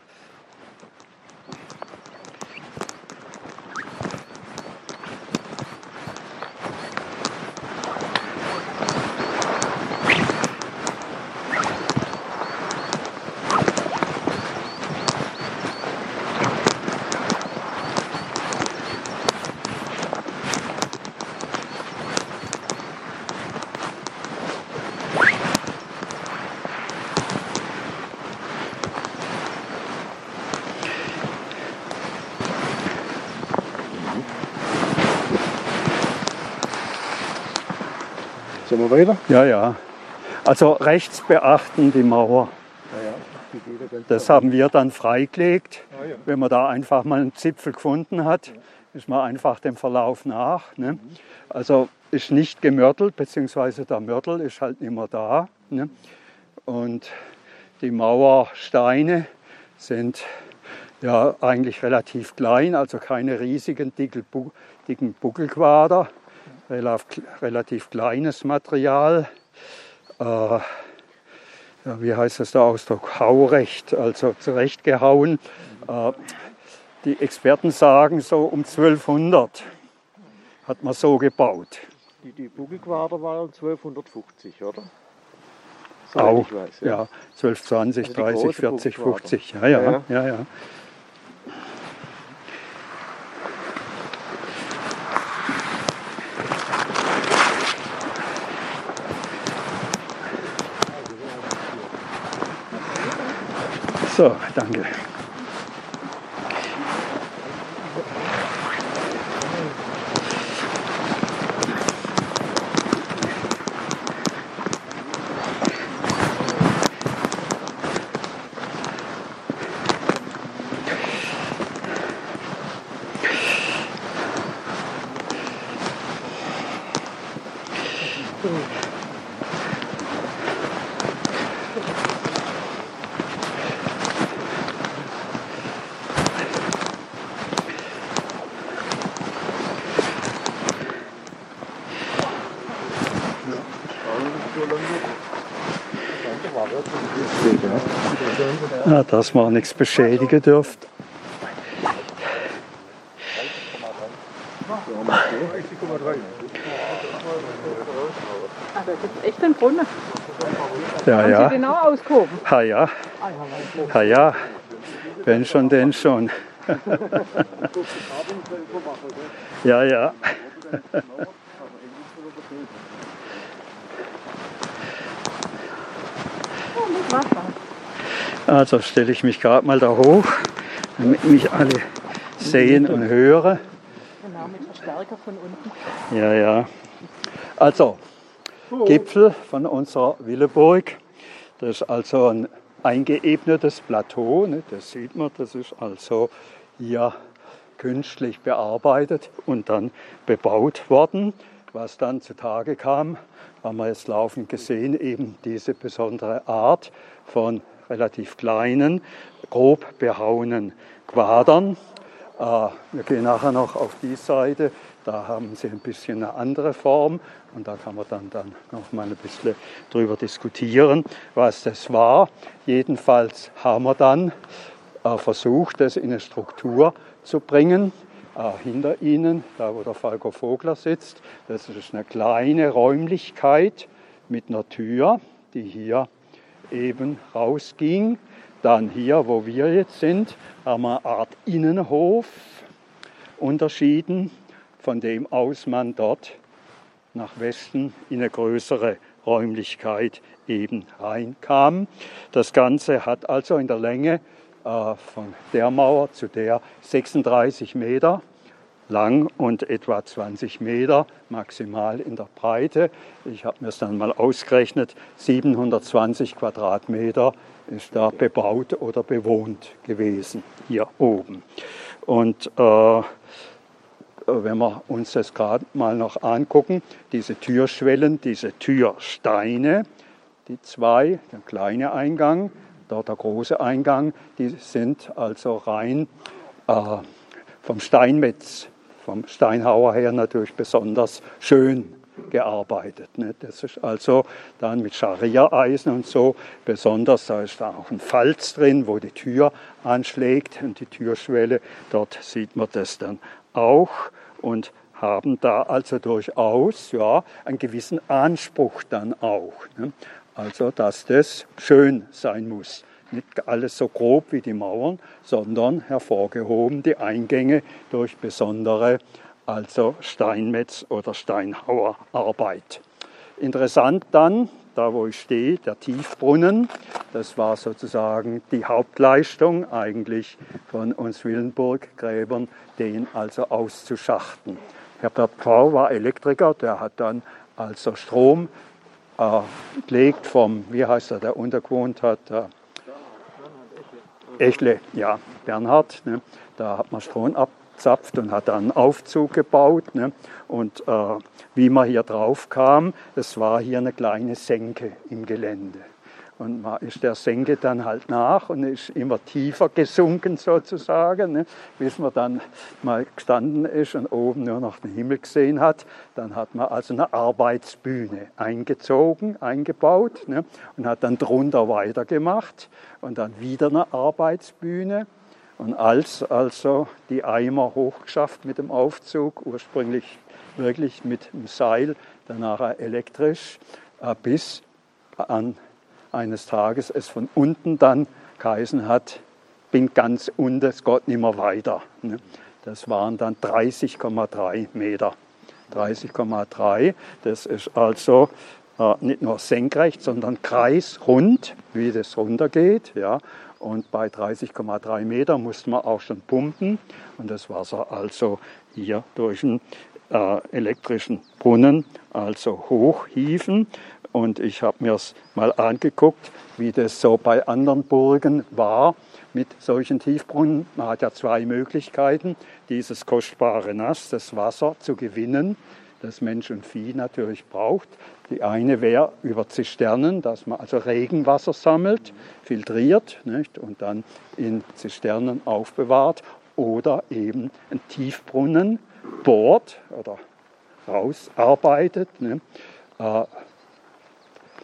Sind wir weiter? Ja, ja. Also rechts beachten die Mauer. Das haben wir dann freigelegt. Wenn man da einfach mal einen Zipfel gefunden hat, ist man einfach dem Verlauf nach. Ne? Also ist nicht gemörtelt, beziehungsweise der Mörtel ist halt immer da. Ne? Und die Mauersteine sind ja eigentlich relativ klein, also keine riesigen dicken Buckelquader. Relativ kleines Material. Äh, ja, wie heißt das der Ausdruck? Haurecht, also zurechtgehauen. Äh, die Experten sagen, so um zwölfhundert hat man so gebaut. Die, die Buckelquader waren zwölfhundertfünfzig, oder? Auch, ich weiß, ja. ja. zwölf, zwanzig, Also die dreißig, große vierzig, Buckelquader. fünfzig. Ja, ja, Ja. ja, ja. So, danke. Ja, dass man nichts beschädigen dürft. Ah, da gibt es echt einen Brunnen. Ja, Haben ja. Sie genau ausgehoben? Ha ja. Ha ja. Wenn schon, denn schon. Ja, ja. Oh, mit Wasser. Also stelle ich mich gerade mal da hoch, damit mich alle sehen und hören. Genau, mit Verstärker von unten. Ja, ja. Also, Gipfel von unserer Willeburg. Das ist also ein eingeebnetes Plateau. Ne? Das sieht man, das ist also hier künstlich bearbeitet und dann bebaut worden. Was dann zutage kam, haben wir jetzt laufend gesehen, eben diese besondere Art von relativ kleinen, grob behauenen Quadern. Äh, wir gehen nachher noch auf die Seite, da haben sie ein bisschen eine andere Form und da kann man dann, dann noch mal ein bisschen drüber diskutieren, was das war. Jedenfalls haben wir dann äh, versucht, das in eine Struktur zu bringen. Äh, hinter Ihnen, da wo der Falco Vogler sitzt, das ist eine kleine Räumlichkeit mit einer Tür, die hier eben rausging. Dann hier, wo wir jetzt sind, haben wir eine Art Innenhof unterschieden, von dem aus man dort nach Westen in eine größere Räumlichkeit eben reinkam. Das Ganze hat also in der Länge äh, von der Mauer zu der sechsunddreißig Meter lang und etwa zwanzig Meter maximal in der Breite. Ich habe mir es dann mal ausgerechnet, siebenhundertzwanzig Quadratmeter ist da bebaut oder bewohnt gewesen, hier oben. Und äh, wenn wir uns das gerade mal noch angucken, diese Türschwellen, diese Türsteine, die zwei, der kleine Eingang, dort der große Eingang, die sind also rein äh, vom Steinmetz, vom Steinhauer her natürlich besonders schön gearbeitet. Ne? Das ist also dann mit Scharia-Eisen und so besonders, da ist da auch ein Falz drin, wo die Tür anschlägt und die Türschwelle, dort sieht man das dann auch und haben da also durchaus ja, einen gewissen Anspruch dann auch. Ne? Also, dass das schön sein muss. Nicht alles so grob wie die Mauern, sondern hervorgehoben die Eingänge durch besondere also Steinmetz- oder Steinhauerarbeit. Interessant dann, da wo ich stehe, der Tiefbrunnen. Das war sozusagen die Hauptleistung eigentlich von uns Willenburg-Gräbern, den also auszuschachten. Herbert Pfau war Elektriker, der hat dann also Strom äh, gelegt vom, wie heißt er, der untergewohnt hat, äh, Echle, ja, Bernhard, ne, da hat man Strom abzapft und hat dann einen Aufzug gebaut. Ne, und äh, wie man hier drauf kam, es war hier eine kleine Senke im Gelände. Und man ist der Senke dann halt nach und ist immer tiefer gesunken sozusagen, ne, bis man dann mal gestanden ist und oben nur noch den Himmel gesehen hat. Dann hat man also eine Arbeitsbühne eingezogen, eingebaut, ne, und hat dann drunter weitergemacht und dann wieder eine Arbeitsbühne. Und als also die Eimer hochgeschafft mit dem Aufzug, ursprünglich wirklich mit dem Seil, danach elektrisch, bis an eines Tages es von unten dann geheißen hat, bin ganz unten, es geht nicht mehr weiter. Das waren dann dreißig Komma drei Meter. dreißig Komma drei, das ist also äh, nicht nur senkrecht, sondern kreisrund, wie das runtergeht. Ja. Und bei dreißig Komma drei Meter musste man auch schon pumpen. Und das Wasser also hier durch einen äh, elektrischen Brunnen also hochhieven. Und ich habe mir es mal angeguckt, wie das so bei anderen Burgen war mit solchen Tiefbrunnen. Man hat ja zwei Möglichkeiten, dieses kostbare Nass, das Wasser zu gewinnen, das Mensch und Vieh natürlich braucht. Die eine wäre über Zisternen, dass man also Regenwasser sammelt, filtriert, nicht, und dann in Zisternen aufbewahrt. Oder eben einen Tiefbrunnen bohrt oder rausarbeitet. Ne, äh,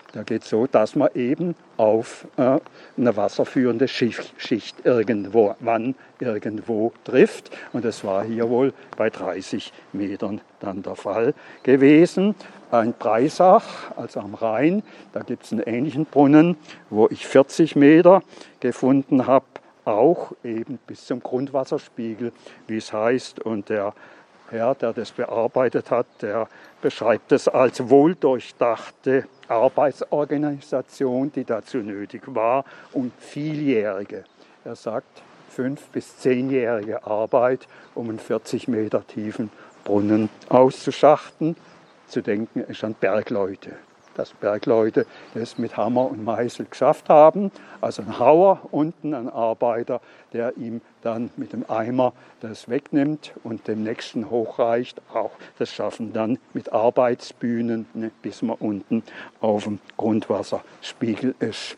Der geht so, dass man eben auf äh, eine wasserführende Schicht, Schicht irgendwo, wann irgendwo trifft. Und das war hier wohl bei dreißig Metern dann der Fall gewesen. Ein Breisach, also am Rhein, da gibt es einen ähnlichen Brunnen, wo ich vierzig Meter gefunden habe, auch eben bis zum Grundwasserspiegel, wie es heißt. Und der Herr, der das bearbeitet hat, der beschreibt es als wohldurchdachte Arbeitsorganisation, die dazu nötig war, und vieljährige. Er sagt, fünf- bis zehnjährige Arbeit, um einen vierzig Meter tiefen Brunnen auszuschachten. Zu denken ist an Bergleute. Dass Bergleute das mit Hammer und Meißel geschafft haben. Also ein Hauer unten, ein Arbeiter, der ihm dann mit dem Eimer das wegnimmt und dem Nächsten hochreicht. Auch das schaffen dann mit Arbeitsbühnen, ne, bis man unten auf dem Grundwasserspiegel ist.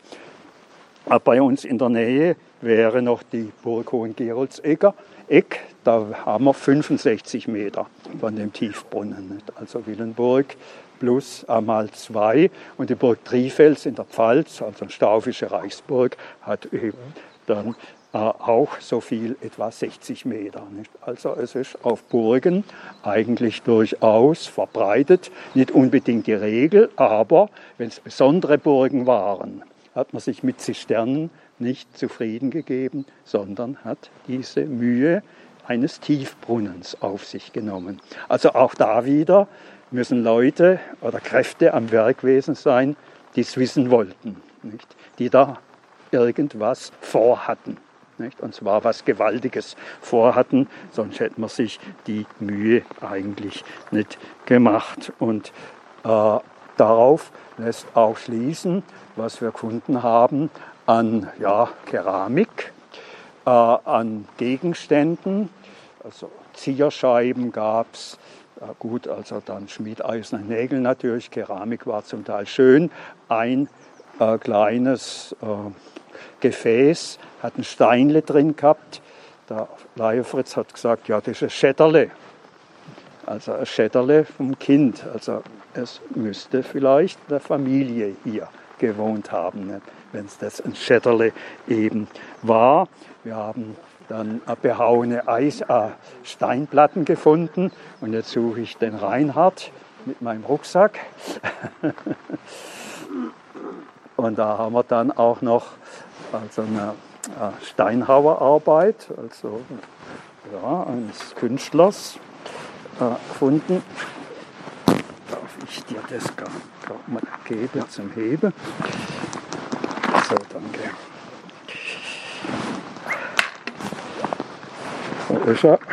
Aber bei uns in der Nähe wäre noch die Burg Hohengeroldsegg. Eck, da haben wir fünfundsechzig Meter von dem Tiefbrunnen. Nicht? Also Willenburg plus einmal zwei. Und die Burg Trifels in der Pfalz, also eine staufische Reichsburg, hat eben dann äh, auch so viel, etwa sechzig Meter. Nicht? Also es ist auf Burgen eigentlich durchaus verbreitet. Nicht unbedingt die Regel, aber wenn es besondere Burgen waren, hat man sich mit Zisternen nicht zufrieden gegeben, sondern hat diese Mühe eines Tiefbrunnens auf sich genommen. Also auch da wieder müssen Leute oder Kräfte am Werkwesen sein, die es wissen wollten, nicht? Die da irgendwas vorhatten. Nicht? Und zwar was Gewaltiges vorhatten, sonst hätte man sich die Mühe eigentlich nicht gemacht. Und äh, darauf lässt auch schließen, was wir gefunden haben an ja, Keramik, äh, an Gegenständen, also Zierscheiben gab es, äh, gut, also dann schmiedeiserne Nägel natürlich, Keramik war zum Teil schön, ein äh, kleines äh, Gefäß hat ein Steinle drin gehabt, der Leierfritz hat gesagt, ja, das ist ein Schätterle, also ein Schätterle vom Kind, also es müsste vielleicht der Familie hier gewohnt haben, ne? Wenn es das ein Schätterle eben war. Wir haben dann behauene Eis, äh, Steinplatten gefunden und jetzt suche ich den Reinhard mit meinem Rucksack. Und da haben wir dann auch noch also eine äh, Steinhauerarbeit, also ja, eines Künstlers äh, gefunden. Darf ich dir das gerade mal geben zum Heben? So, danke. So ist er.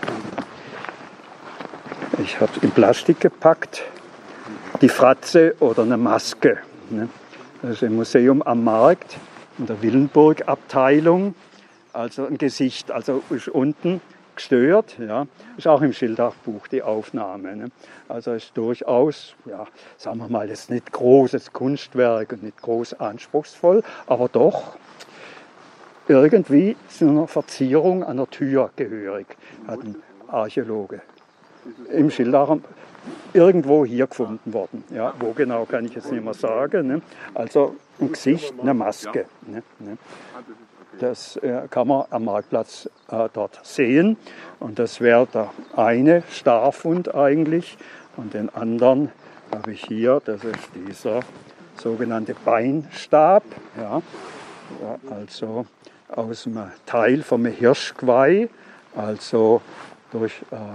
Ich habe es in Plastik gepackt. Die Fratze oder eine Maske. Ne? Das ist im Museum am Markt, in der Willenburg-Abteilung. Also ein Gesicht, also ist unten gestört, ja, ist auch im Schilderbuch die Aufnahme. Ne? Also ist durchaus, ja, sagen wir mal, ist nicht großes Kunstwerk und nicht groß anspruchsvoll, aber doch irgendwie zu einer Verzierung an der Tür gehörig, hat ein Archäologe im Schildacher irgendwo hier gefunden worden. Ja, wo genau kann ich jetzt nicht mehr sagen. Ne? Also ein Gesicht, eine Maske. Ne? Ne? Das äh, kann man am Marktplatz äh, dort sehen. Und das wäre der eine Starfund eigentlich. Und den anderen habe ich hier, das ist dieser sogenannte Beinstab. Ja, ja, also aus einem Teil vom Hirschgeweih, also durch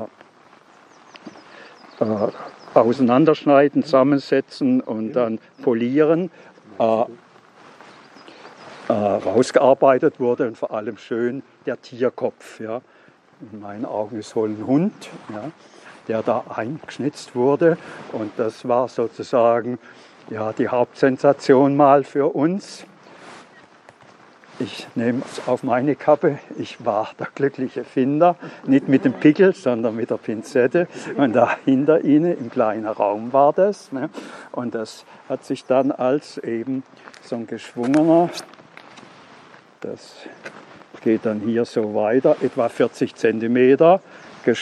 äh, äh, Auseinanderschneiden, Zusammensetzen und dann polieren. Äh, Äh, rausgearbeitet wurde und vor allem schön der Tierkopf. Ja. In meinen Augen ist wohl ein Hund, ja, der da eingeschnitzt wurde. Und das war sozusagen ja, die Hauptsensation mal für uns. Ich nehme es auf meine Kappe, ich war der glückliche Finder, nicht mit dem Pickel, sondern mit der Pinzette. Und da hinter ihnen im kleinen Raum war das. Ne. Und das hat sich dann als eben so ein geschwungener, das geht dann hier so weiter, etwa vierzig Zentimeter,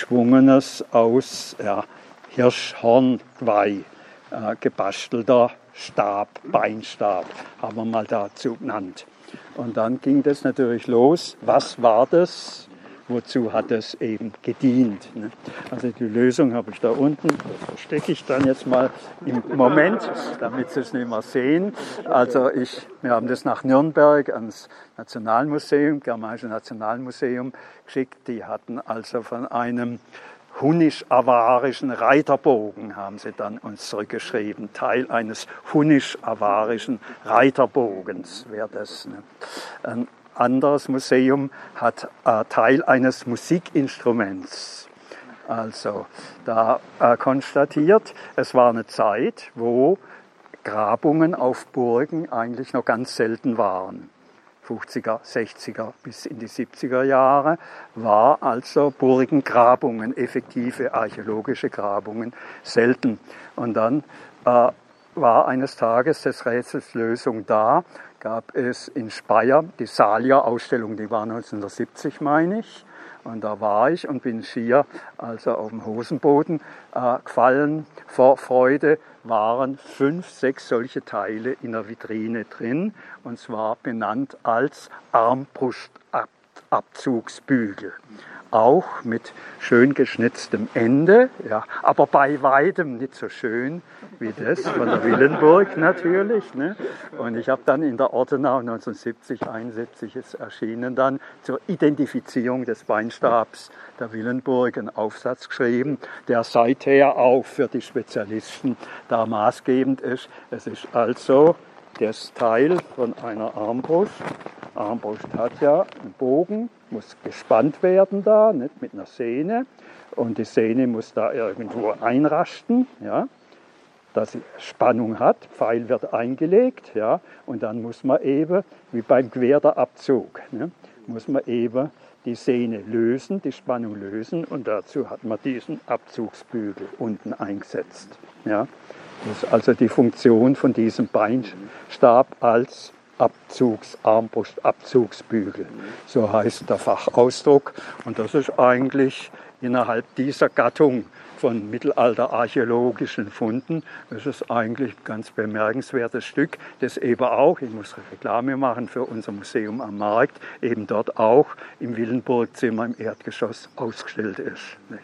geschwungenes aus ja, Hirschhorngeweih, äh, gebastelter Stab, Beinstab, haben wir mal dazu genannt. Und dann ging das natürlich los. Was war das? Wozu hat es eben gedient? Ne? Also die Lösung habe ich da unten, das verstecke ich dann jetzt mal im Moment, damit Sie es nicht mehr sehen. Also ich, wir haben das nach Nürnberg ans Nationalmuseum, Germanische Nationalmuseum geschickt. Die hatten also von einem hunnisch-avarischen Reiterbogen, haben sie dann uns zurückgeschrieben. Teil eines hunnisch-avarischen Reiterbogens wäre das. Ne? Ein anderes Museum hat äh, Teil eines Musikinstruments. Also da äh, konstatiert, es war eine Zeit, wo Grabungen auf Burgen eigentlich noch ganz selten waren. fünfziger, sechziger bis in die siebziger Jahre war also Burgengrabungen, effektive archäologische Grabungen selten. Und dann äh, war eines Tages des Rätsels Lösung da, gab es in Speyer die Salia-Ausstellung, die war neunzehnhundertsiebzig, meine ich. Und da war ich und bin schier also auf dem Hosenboden äh, gefallen. Vor Freude waren fünf, sechs solche Teile in der Vitrine drin, und zwar benannt als Armbrustabzugsbügel. Auch mit schön geschnitztem Ende, ja, aber bei weitem nicht so schön wie das von der Willenburg natürlich. Ne? Und ich habe dann in der Ortenau neunzehnhundertsiebzig, einundsiebzig ist erschienen dann zur Identifizierung des Beinstabs der Willenburg einen Aufsatz geschrieben, der seither auch für die Spezialisten da maßgebend ist. Es ist also das Teil von einer Armbrust. Armbrust hat ja einen Bogen, muss gespannt werden da, nicht mit einer Sehne. Und die Sehne muss da irgendwo einrasten, ja, dass sie Spannung hat. Pfeil wird eingelegt, ja, und dann muss man eben, wie beim Querderabzug, ne, muss man eben die Sehne lösen, die Spannung lösen, und dazu hat man diesen Abzugsbügel unten eingesetzt. Ja. Das ist also die Funktion von diesem Beinstab als Abzugs, Armbrustabzugsbügel. So heißt der Fachausdruck. Und das ist eigentlich innerhalb dieser Gattung von mittelalterarchäologischen Funden, das ist eigentlich ein ganz bemerkenswertes Stück, das eben auch, ich muss Reklame machen für unser Museum am Markt, eben dort auch im Willenburgzimmer im Erdgeschoss ausgestellt ist.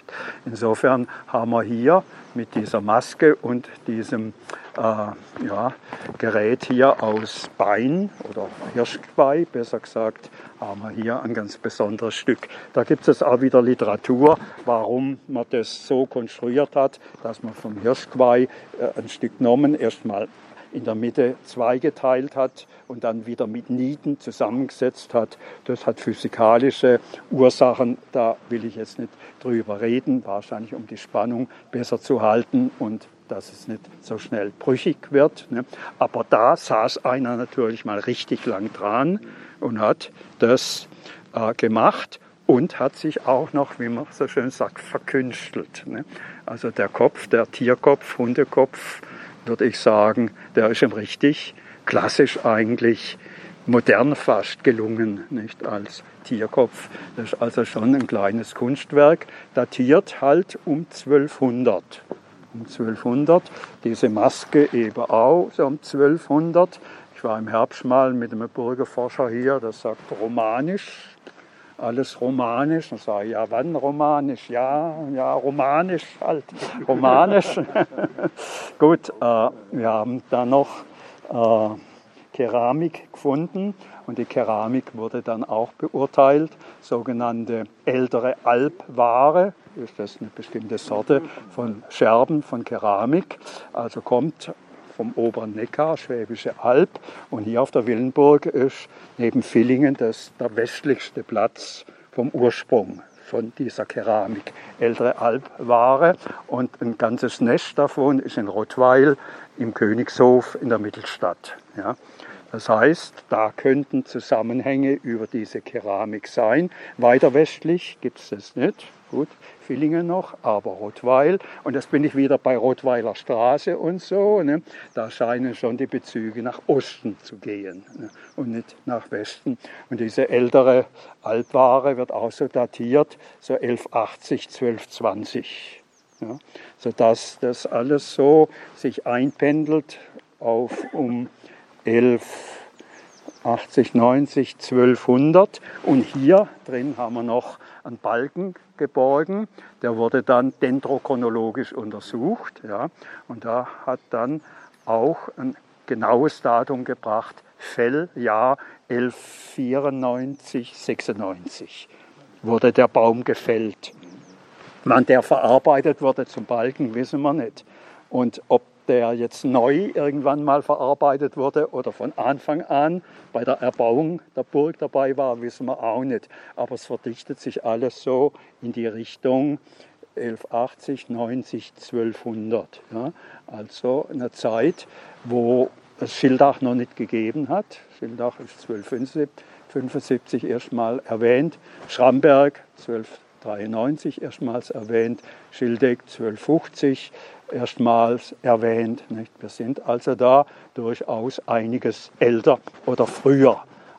Insofern haben wir hier mit dieser Maske und diesem äh, ja, Gerät hier aus Bein oder Hirschgeweih, besser gesagt, haben wir hier ein ganz besonderes Stück. Da gibt es auch wieder Literatur, warum man das so konstruiert hat, dass man vom Hirschgeweih äh, ein Stück genommen, erstmal in der Mitte zweigeteilt hat und dann wieder mit Nieten zusammengesetzt hat. Das hat physikalische Ursachen, da will ich jetzt nicht drüber reden, wahrscheinlich um die Spannung besser zu halten und dass es nicht so schnell brüchig wird. Ne? Aber da saß einer natürlich mal richtig lang dran und hat das äh, gemacht und hat sich auch noch, wie man so schön sagt, verkünstelt. Ne? Also der Kopf, der Tierkopf, Hundekopf, würde ich sagen, der ist ihm richtig klassisch eigentlich, modern fast gelungen, nicht als Tierkopf. Das ist also schon ein kleines Kunstwerk, datiert halt um zwölfhundert. Um zwölfhundert, diese Maske eben auch so um zwölfhundert. Ich war im Herbst mal mit einem Burgerforscher hier, der sagt romanisch. Alles romanisch. Und sage ich, ja, wann romanisch? Ja, ja, romanisch halt. Romanisch. Gut, äh, wir haben dann noch äh, Keramik gefunden und die Keramik wurde dann auch beurteilt. Sogenannte ältere Albware, ist das eine bestimmte Sorte von Scherben von Keramik. Also kommt vom oberen Neckar, Schwäbische Alb. Und hier auf der Willenburg ist neben Villingen das der westlichste Platz vom Ursprung von dieser Keramik. Ältere Albware. Und ein ganzes Nest davon ist in Rottweil im Königshof in der Mittelstadt. Ja. Das heißt, da könnten Zusammenhänge über diese Keramik sein. Weiter westlich gibt es das nicht. Gut, Villingen noch, aber Rottweil. Und jetzt bin ich wieder bei Rottweiler Straße und so. Ne? Da scheinen schon die Bezüge nach Osten zu gehen, ne? Und nicht nach Westen. Und diese ältere Albware wird auch so datiert, so elf achtzig, zwölf zwanzig. Ja? Sodass das alles so sich einpendelt auf um elfhundertachtzig, neunzig, zwölfhundert. Und hier drin haben wir noch einen Balken geborgen. Der wurde dann dendrochronologisch untersucht. Ja. Und da hat dann auch ein genaues Datum gebracht, Felljahr elfhundertvierundneunzig, sechsundneunzig wurde der Baum gefällt. Wann der verarbeitet wurde zum Balken, wissen wir nicht. Und ob der jetzt neu irgendwann mal verarbeitet wurde oder von Anfang an bei der Erbauung der Burg dabei war, wissen wir auch nicht. Aber es verdichtet sich alles so in die Richtung elfhundertachtzig, neunzig, zwölfhundert. Ja. Also eine Zeit, wo es Schildach noch nicht gegeben hat. Schildach ist zwölfhundertfünfundsiebzig erstmal erwähnt, Schramberg zwölfhundertdreiundneunzig erstmals erwähnt, Schildeck zwölfhundertfünfzig erstmals erwähnt. Nicht? Wir sind also da durchaus einiges älter oder früher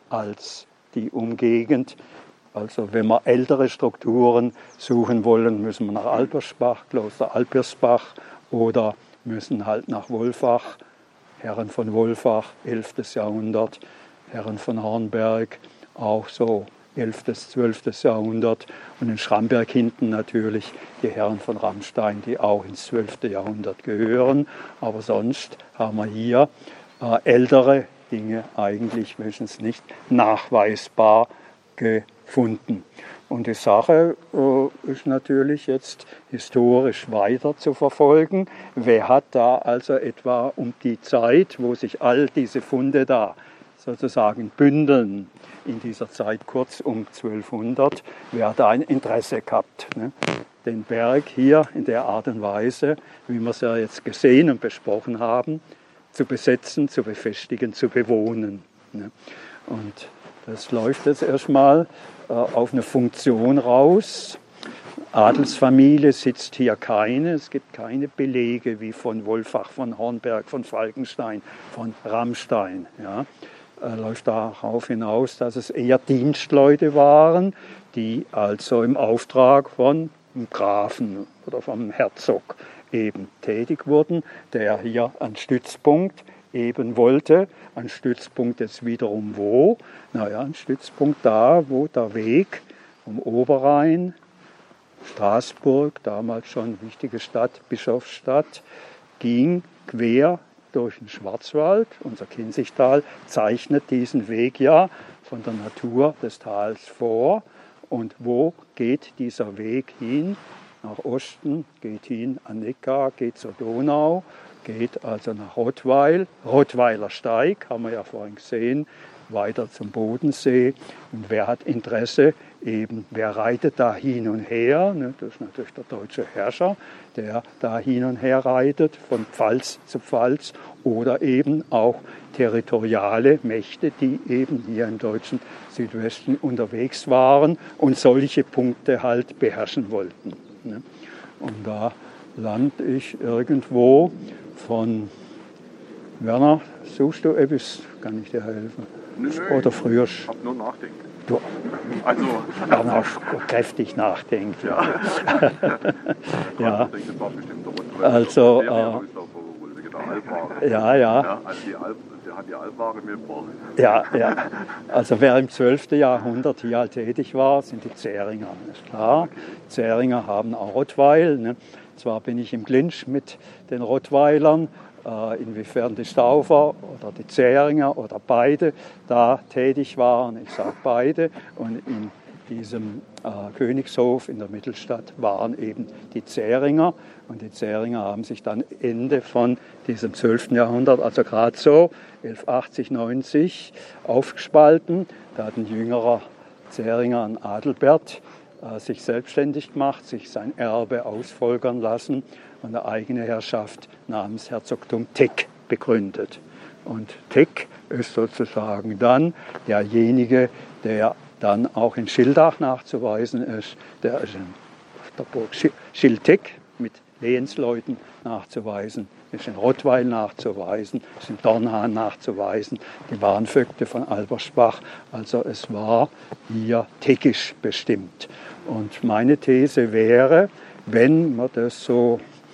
als die Umgegend. Also wenn wir ältere Strukturen suchen wollen, müssen wir nach Albersbach, Kloster Albersbach oder müssen halt nach Wolfach, Herren von Wolfach, elftes Jahrhundert, Herren von Hornberg, auch so elftes, zwölftes Jahrhundert und in Schramberg hinten natürlich die Herren von Rammstein, die auch ins zwölfte Jahrhundert gehören. Aber sonst haben wir hier äh, ältere Dinge eigentlich wenigstens nicht nachweisbar gefunden. Und die Sache äh, ist natürlich jetzt historisch weiter zu verfolgen. Wer hat da also etwa um die Zeit, wo sich all diese Funde da sozusagen bündeln, in dieser Zeit kurz um zwölfhundert, wer hat da ein Interesse gehabt, ne? Den Berg hier in der Art und Weise, wie wir es ja jetzt gesehen und besprochen haben, zu besetzen, zu befestigen, zu bewohnen. Ne? Und das läuft jetzt erstmal äh, auf eine Funktion raus. Adelsfamilie sitzt hier keine, es gibt keine Belege wie von Wolfach, von Hornberg, von Falkenstein, von Rammstein. Ja. Äh, läuft darauf hinaus, dass es eher Dienstleute waren, die also im Auftrag von einem Grafen oder vom Herzog eben tätig wurden, der hier einen Stützpunkt eben wollte. Ein Stützpunkt jetzt wiederum wo? Naja, ein Stützpunkt da, wo der Weg vom Oberrhein, Straßburg, damals schon wichtige Stadt, Bischofsstadt, ging quer durch den Schwarzwald. Unser Kinzigtal zeichnet diesen Weg ja von der Natur des Tals vor. Und wo geht dieser Weg hin? Nach Osten, geht hin an Neckar, geht zur Donau, geht also nach Rottweil, Rottweiler Steig, haben wir ja vorhin gesehen, weiter zum Bodensee. Und wer hat Interesse? Eben, wer reitet da hin und her? Ne, das ist natürlich der deutsche Herrscher, der da hin und her reitet, von Pfalz zu Pfalz. Oder eben auch territoriale Mächte, die eben hier im deutschen Südwesten unterwegs waren und solche Punkte halt beherrschen wollten. Ne. Und da lande ich irgendwo von Werner, suchst du etwas? Kann ich dir helfen? Nö, nö, Oder früher? Ich habe nur nachdenken. Du, Also, Werner kräftig nachdenkt. ja. Ja. Das war bestimmt der Rundwelt. Also, Der äh, Auslauf, wo wir der Alpware. Ja, ja. Ja, also die Alp, der hat die Alpware mitgebracht. Ja, ja. Also wer im zwölften Jahrhundert hier halt tätig war, sind die Zähringer. Ist klar. Zähringer haben auch Rottweil. Ne? Zwar bin ich im Clinch mit den Rottweilern, äh, inwiefern die Staufer oder die Zähringer oder beide da tätig waren. Ich sage beide. Und in diesem äh, Königshof in der Mittelstadt waren eben die Zähringer. Und die Zähringer haben sich dann Ende von diesem zwölften Jahrhundert, also gerade so, elfhundertachtzig, neunzig, aufgespalten. Da hat ein jüngerer Zähringer, ein Adelbert, äh, sich selbstständig gemacht, sich sein Erbe ausfolgern lassen und eine eigene Herrschaft namens Herzogtum Teck begründet. Und Teck ist sozusagen dann derjenige, der dann auch in Schildach nachzuweisen ist. Der ist in der Burg Schilteck mit Lehensleuten nachzuweisen, ist in Rottweil nachzuweisen, ist in Dornhahn nachzuweisen, die waren Vögte von Albersbach. Also es war hier teckisch bestimmt. Und meine These wäre, wenn man das so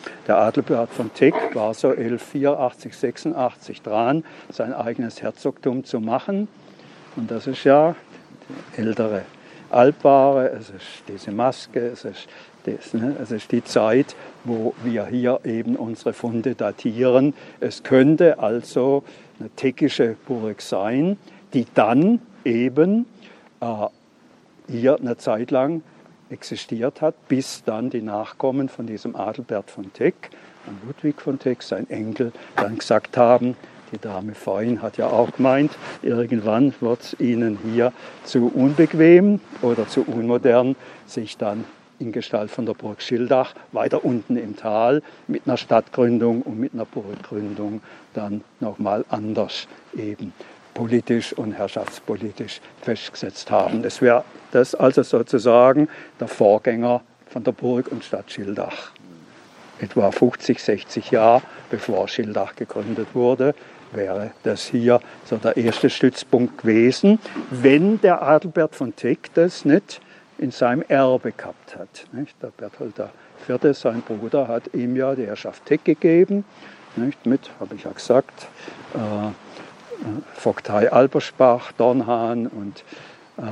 Der Adalbert von Teck war so elfhundertvierundachtzig, sechsundachtzig dran, sein eigenes Herzogtum zu machen. Und das ist ja die ältere Albware, es ist diese Maske, es ist, das, ne? es ist die Zeit, wo wir hier eben unsere Funde datieren. Es könnte also eine teckische Burg sein, die dann eben äh, hier eine Zeit lang existiert hat, bis dann die Nachkommen von diesem Adalbert von Teck, Ludwig von Teck, sein Enkel, dann gesagt haben, die Dame vorhin hat ja auch gemeint, irgendwann wird es ihnen hier zu unbequem oder zu unmodern, sich dann in Gestalt von der Burg Schildach weiter unten im Tal mit einer Stadtgründung und mit einer Burggründung dann nochmal anders eben politisch und herrschaftspolitisch festgesetzt haben. Das wäre das also sozusagen der Vorgänger von der Burg und Stadt Schildach. Etwa fünfzig, sechzig Jahre bevor Schildach gegründet wurde, wäre das hier so der erste Stützpunkt gewesen, wenn der Adalbert von Teck das nicht in seinem Erbe gehabt hat. Nicht? Der Berthold der Vierte, sein Bruder, hat ihm ja die Herrschaft Teck gegeben, nicht? Mit, habe ich ja gesagt, äh, Vogtei Alberspach, Dornhahn und äh,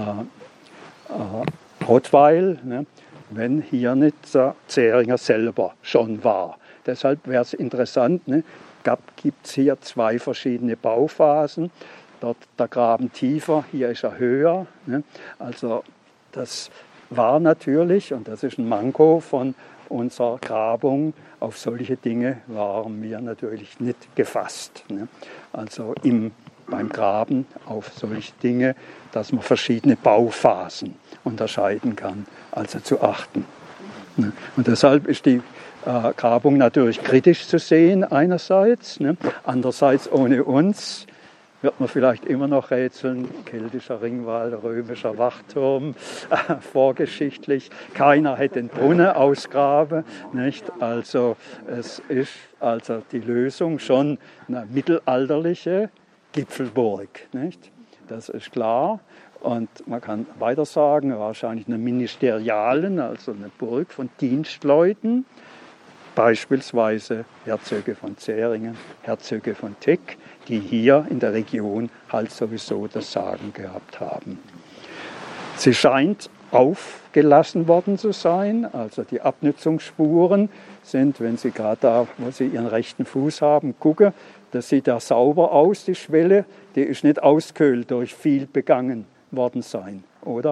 äh, Rottweil, ne? Wenn hier nicht der Zähringer selber schon war. Deshalb wäre es interessant, ne? Gibt es hier zwei verschiedene Bauphasen. Dort der Graben tiefer, hier ist er höher. Ne? Also das war natürlich, und das ist ein Manko von unserer Grabung, auf solche Dinge waren wir natürlich nicht gefasst. Ne? Also im, beim Graben auf solche Dinge, dass man verschiedene Bauphasen unterscheiden kann, also zu achten. Ne? Und deshalb ist die äh, Grabung natürlich kritisch zu sehen einerseits, ne? Andererseits ohne uns wird man vielleicht immer noch rätseln, keltischer Ringwall, römischer Wachturm, äh, vorgeschichtlich. Keiner hätte den Brunnen ausgraben, nicht? Also es ist also die Lösung schon eine mittelalterliche Gipfelburg, nicht? Das ist klar. Und man kann weiter sagen, wahrscheinlich eine ministerialen, also eine Burg von Dienstleuten, beispielsweise Herzöge von Zähringen, Herzöge von Teck, die hier in der Region halt sowieso das Sagen gehabt haben. Sie scheint aufgelassen worden zu sein, also die Abnutzungsspuren sind, wenn Sie gerade da, wo Sie Ihren rechten Fuß haben, gucken, das sieht ja sauber aus, die Schwelle, die ist nicht ausgehöhlt durch viel begangen worden sein, oder?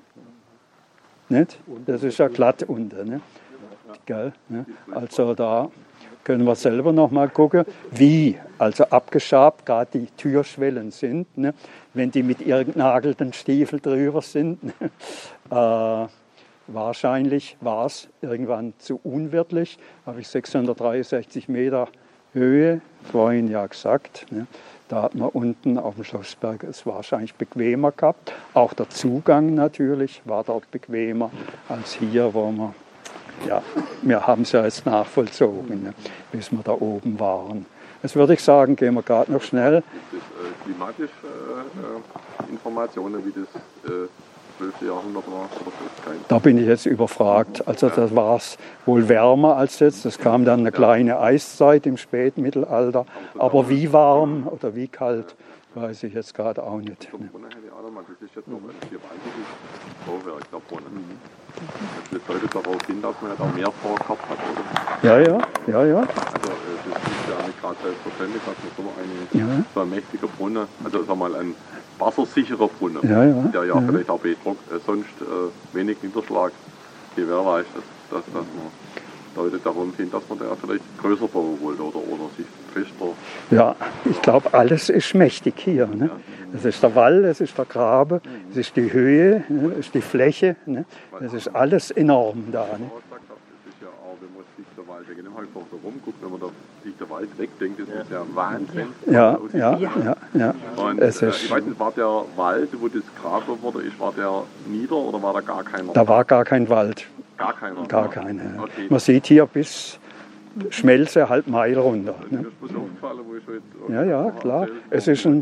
Nicht? Das ist ja glatt unten. Ne? Gell? Ne? Also da können wir selber noch mal gucken, wie also abgeschabt gerade die Türschwellen sind, ne? Wenn die mit irgendeinem Stiefel drüber sind. Ne? Äh, wahrscheinlich war es irgendwann zu unwirtlich, habe ich sechshundertdreiundsechzig Meter Höhe, vorhin ja gesagt. Ne? Da hat man unten auf dem Schlossberg es wahrscheinlich bequemer gehabt. Auch der Zugang natürlich war dort bequemer als hier, wo man, ja, wir haben es ja jetzt nachvollzogen, ne, bis wir da oben waren. Jetzt würde ich sagen, gehen wir gerade noch schnell. Gibt es äh, klimatische äh, Informationen, wie das äh, zwölfte Jahrhundert war? Oder kein? Da bin ich jetzt überfragt. Also da war es wohl wärmer als jetzt. Es kam dann eine kleine Eiszeit im Spätmittelalter. Aber wie warm oder wie kalt, weiß ich jetzt gerade auch nicht. Der Brunnen hätte ich auch noch mal. Das ist jetzt noch ein gewaltiges Bauwerk, der Brunnen. Das deutet darauf hin, dass man ja da mehr vorgehabt hat, oder? Ja, ja, ja, ja. Also das ist ja nicht gerade selbstverständlich, dass man so, eine, Ja. so ein mächtiger Brunnen, also sag mal ein wassersicherer Brunnen, Ja, ja, der ja, ja. vielleicht auch bei Druck, äh, sonst äh, wenig Niederschlag gewährleistet, dass, dass man deutet darum hin, dass man da vielleicht größer bauen wollte oder, oder sich fester. Ja, ich glaube, alles ist mächtig hier. Ne? Es ist der Wall, es ist der Graben, es ist die Höhe, ne? Es ist die Fläche. Ne? Es ist alles enorm da. Ne? Das ist ja auch, wenn man sich der Wald, wenn man halt so rumguckt, wenn man da sich der Wald wegdenkt, ist das ja Wahnsinn. Ja, ja, ja, ja. Und Es äh, ist, ich weiß nicht, war der Wald, wo das Graben wurde, ist, war der nieder oder war da gar keiner? da war gar kein Wald, Gar keiner. gar keiner. Ja. Okay. Man sieht hier bis Schmelze halb Meil runter. Das Ne? ist mir so aufgefallen, wo ich heute Ja, ja, klar. Es ist ein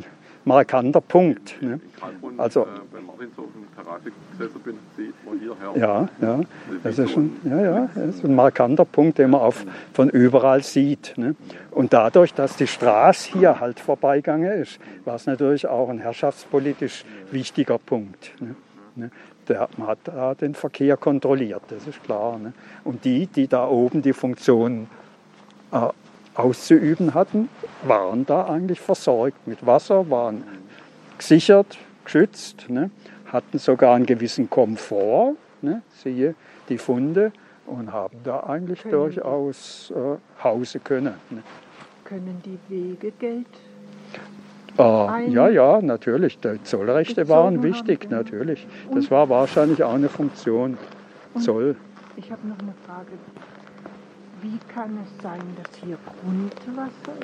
markanter Punkt. Ne? Und Also, äh, wenn Martin so auf der Terrasse gesessen bin, sieht man hierher. ja, ja, das ist ein, ja, ja, das ist ein markanter Punkt, den man auf, von überall sieht. Ne? Und dadurch, dass die Straße hier halt vorbeigegangen ist, war es natürlich auch ein herrschaftspolitisch wichtiger Punkt. Ne? Ne? Der, man hat da den Verkehr kontrolliert, das ist klar. Ne? Und die, die da oben die Funktion äh, auszuüben hatten, waren da eigentlich versorgt mit Wasser, waren gesichert, geschützt, ne? Hatten sogar einen gewissen Komfort, ne? Siehe die Funde, und haben da eigentlich können durchaus äh, hausen können. Ne? Können die Wege Geld? Äh, ja, ja, natürlich. Die Zollrechte waren wichtig, haben, natürlich. Das war wahrscheinlich auch eine Funktion. Zoll. Ich habe noch eine Frage. Wie kann es sein, dass hier Grundwasser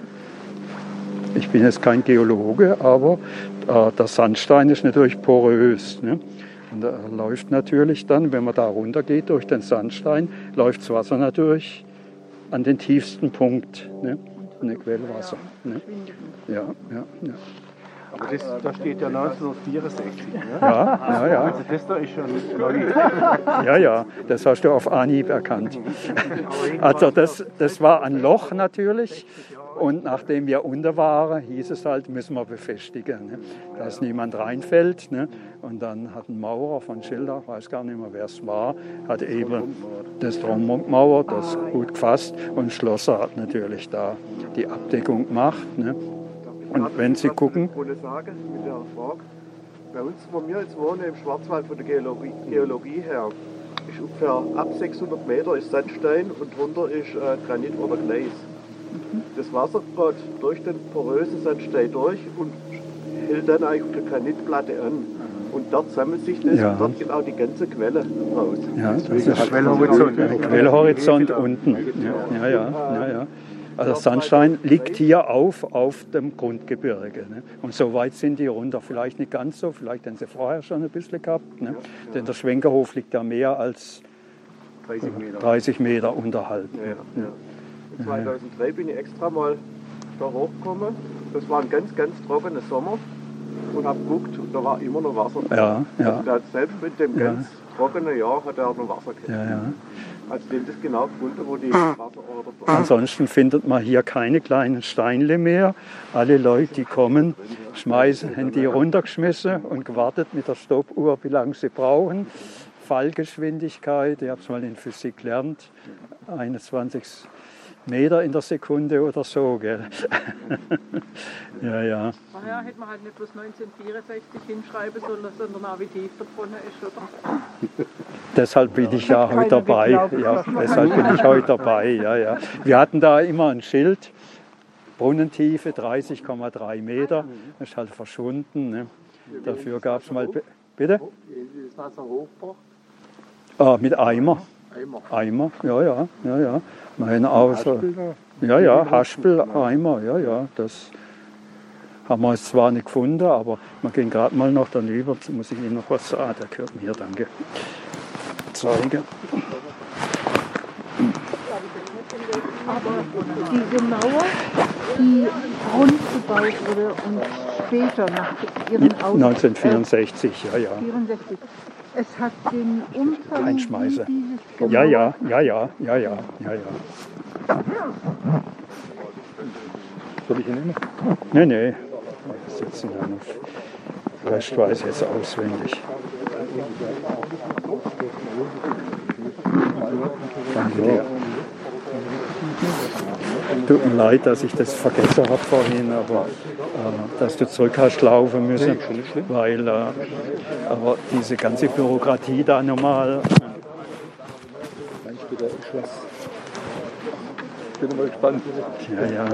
ist? Ich bin jetzt kein Geologe, aber äh, der Sandstein ist natürlich porös. Ne? Und da läuft natürlich dann, wenn man da runter geht durch den Sandstein, läuft das Wasser natürlich an den tiefsten Punkt, ne? Ne, Quellwasser. Ne? Ja, ja, ja. Aber das, da steht ja neunzehnhundertvierundsechzig. Ne? Ja, ja, ja. Also das da ist schon neu. Ja, ja, das hast du auf Anhieb erkannt. Also das, das war ein Loch natürlich. Und nachdem wir unter waren, hieß es halt, müssen wir befestigen, ne? Dass niemand reinfällt. Ne? Und dann hat ein Maurer von Schilder, ich weiß gar nicht mehr, wer es war, hat eben das Drummauer, das gut gefasst, und Schlosser hat natürlich da die Abdeckung gemacht. Ne? Und wenn Sie gucken... Sagen, mit der Frage. Bei uns, wo wir jetzt wohnen, im Schwarzwald von der Geologie, Geologie her, ist ungefähr ab sechshundert Meter ist Sandstein und drunter ist äh, Granit oder Gneis. Das Wasser geht durch den porösen Sandstein durch und hält dann eigentlich auf der Granitplatte an. Und dort sammelt sich das, ja. Und dort geht auch die ganze Quelle raus. Ja, das ist der Quellhorizont, Quellhorizont unten. Ja, ja, ja, ja, ja. Also Sandstein liegt hier auf, auf dem Grundgebirge. Ne? Und so weit sind die runter. Vielleicht nicht ganz so, vielleicht haben sie vorher schon ein bisschen gehabt. Ne? Denn der Schwenkerhof liegt ja mehr als dreißig Meter, dreißig Meter unterhalb. Ja, ja. Ja. zweitausenddrei bin ich extra mal da hochgekommen. Das war ein ganz, ganz trockener Sommer. Und habe geguckt, und da war immer noch Wasser drin. Ja, ja. Also hat selbst mit dem ganz ja. trockenen Jahr hat er auch noch Wasser gehabt. Ja, ja. Also dem das genau gefunden, wo die Wasserorte waren. Ansonsten findet man hier keine kleinen Steinle mehr. Alle Leute, die kommen, schmeißen, haben die runtergeschmissen und gewartet mit der Stoppuhr, wie lange sie brauchen. Fallgeschwindigkeit, ich habe es mal in Physik gelernt, einundzwanzig Meter in der Sekunde oder so, gell? Ja, ja. Vorher hätte man halt nicht bloß neunzehnhundertvierundsechzig hinschreiben sollen, sondern auch wie tief der Brunnen ist, oder? Deshalb bin ich ja heute dabei. Ja, deshalb bin ich heute dabei. Ja, ja. Wir hatten da immer ein Schild, Brunnentiefe dreißig Komma drei Meter. Das ist halt verschwunden. Ne? Dafür gab es mal. Bitte? Ist das Wasser hochgebracht? Ah, mit Eimer. Eimer. Eimer, ja, ja, ja, ja. Meine Außer, ja, ja, Haspel, Eimer, ja, ja. Das haben wir jetzt zwar nicht gefunden, aber wir gehen gerade mal noch daneben. Jetzt muss ich Ihnen noch was sagen. Der gehört mir, danke. Zeigen. Aber diese Mauer, die rundgebaut wurde und später nach ihren Autos... neunzehnhundertvierundsechzig, ja, ja. vierundsechzig. Es hat den Umfang Einschmeiße. dieses Ja, ja, ja, ja, ja, ja, ja, ja. Soll ich ihn nehmen? Nee, nee. Das sitzen ja noch. Der Rest weiß ich jetzt auswendig. Danke. Tut mir leid, dass ich das vergessen habe vorhin, aber äh, dass du zurück hast laufen müssen, weil äh, aber diese ganze Bürokratie da nochmal. Ich bin mal gespannt. Ja, ja.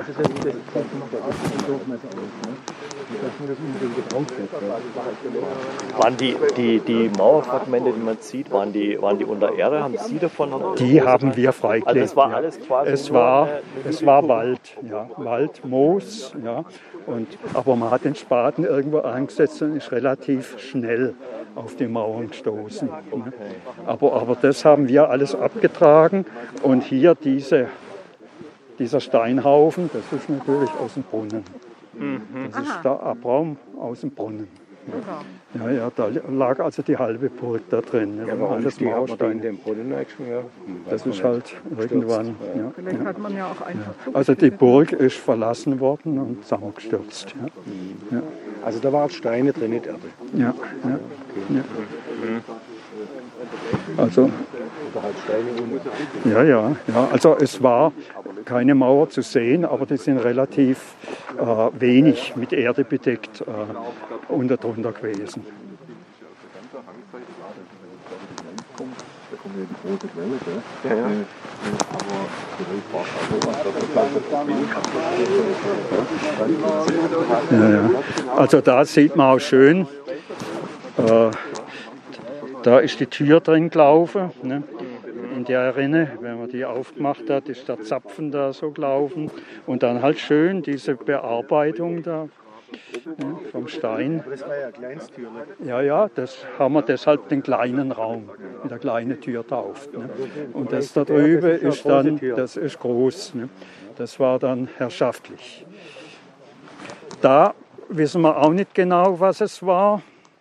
Waren die, die, die Mauerfragmente, die man sieht, waren die, waren die unter Erde? Haben Sie davon? Die haben wir freigelegt. Also es war ja. alles quasi Es nur, war, äh, es war Wald, ja, Wald, Moos, ja. Und, aber man hat den Spaten irgendwo angesetzt und ist relativ schnell auf die Mauern gestoßen. Ne? Aber, aber das haben wir alles abgetragen und hier diese, dieser Steinhaufen, das ist natürlich aus dem Brunnen. Das ist der Abraum aus dem Brunnen. Ja, ja, da lag also die halbe Burg da drin. Ja, warum alles Mauersteine in dem Brunnen ja. Das ist halt irgendwann. Ja, Vielleicht ja. hat man ja auch einfach Also die Burg ist verlassen worden und zusammengestürzt. Ja. Ja. Also da waren Steine drin, nicht Erde. Ja, ja, ja. Also, ja, ja, ja, also es war keine Mauer zu sehen, aber die sind relativ äh, wenig mit Erde bedeckt äh, unter drunter gewesen. Ja, ja. Ja, ja. Also da sieht man auch schön, äh, da ist die Tür drin gelaufen, ne? In der Rinne, wenn man die aufgemacht hat, ist der Zapfen da so gelaufen und dann halt schön diese Bearbeitung da. Ja, vom Stein. Das war ja ein kleines Türchen. Ja, ja, das haben wir deshalb den kleinen Raum mit der kleinen Tür tauft. Ne? Und das da drüben ist dann, das ist groß. Ne? Das war dann herrschaftlich. Da wissen wir auch nicht genau, was es war.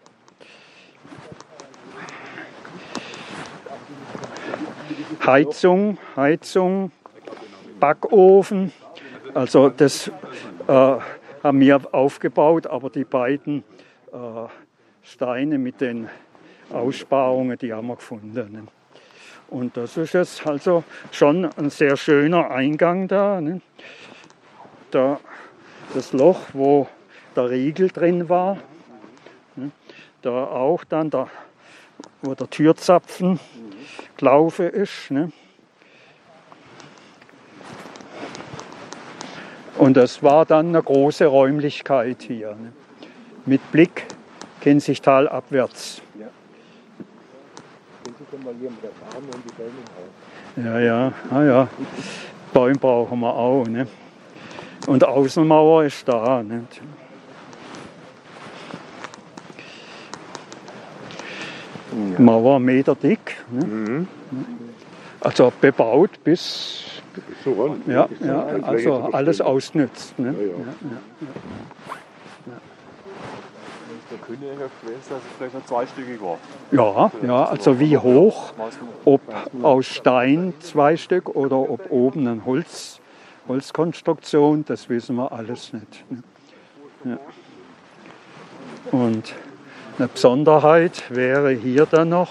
Heizung, Heizung, Backofen. Also das äh, haben wir aufgebaut, aber die beiden äh, Steine mit den Aussparungen, die haben wir gefunden. Ne? Und das ist jetzt also schon ein sehr schöner Eingang da. Ne? Da das Loch, wo der Riegel drin war. Ne? Da auch dann, der, wo der Türzapfen gelaufen ist. Ne? Und das war dann eine große Räumlichkeit hier, ne? Mit Blick Kinzigtal abwärts. Ja, ja, ah, ja. Bäume brauchen wir auch. Ne? Und Außenmauer ist da. Ne? Ja. Mauer Meter dick. Ne? Mhm. Also bebaut bis. So rund. Ja, ja, also alles ausgenutzt. Ne? Ja, ja. Ja, ja, ja. Der König gewesen, dass es vielleicht noch zweistöckig war. Ja, ja, also wie hoch, ob aus Stein zwei Stück oder ob oben eine Holz, Holzkonstruktion, das wissen wir alles nicht. Ne? Ja. Und eine Besonderheit wäre hier dann noch,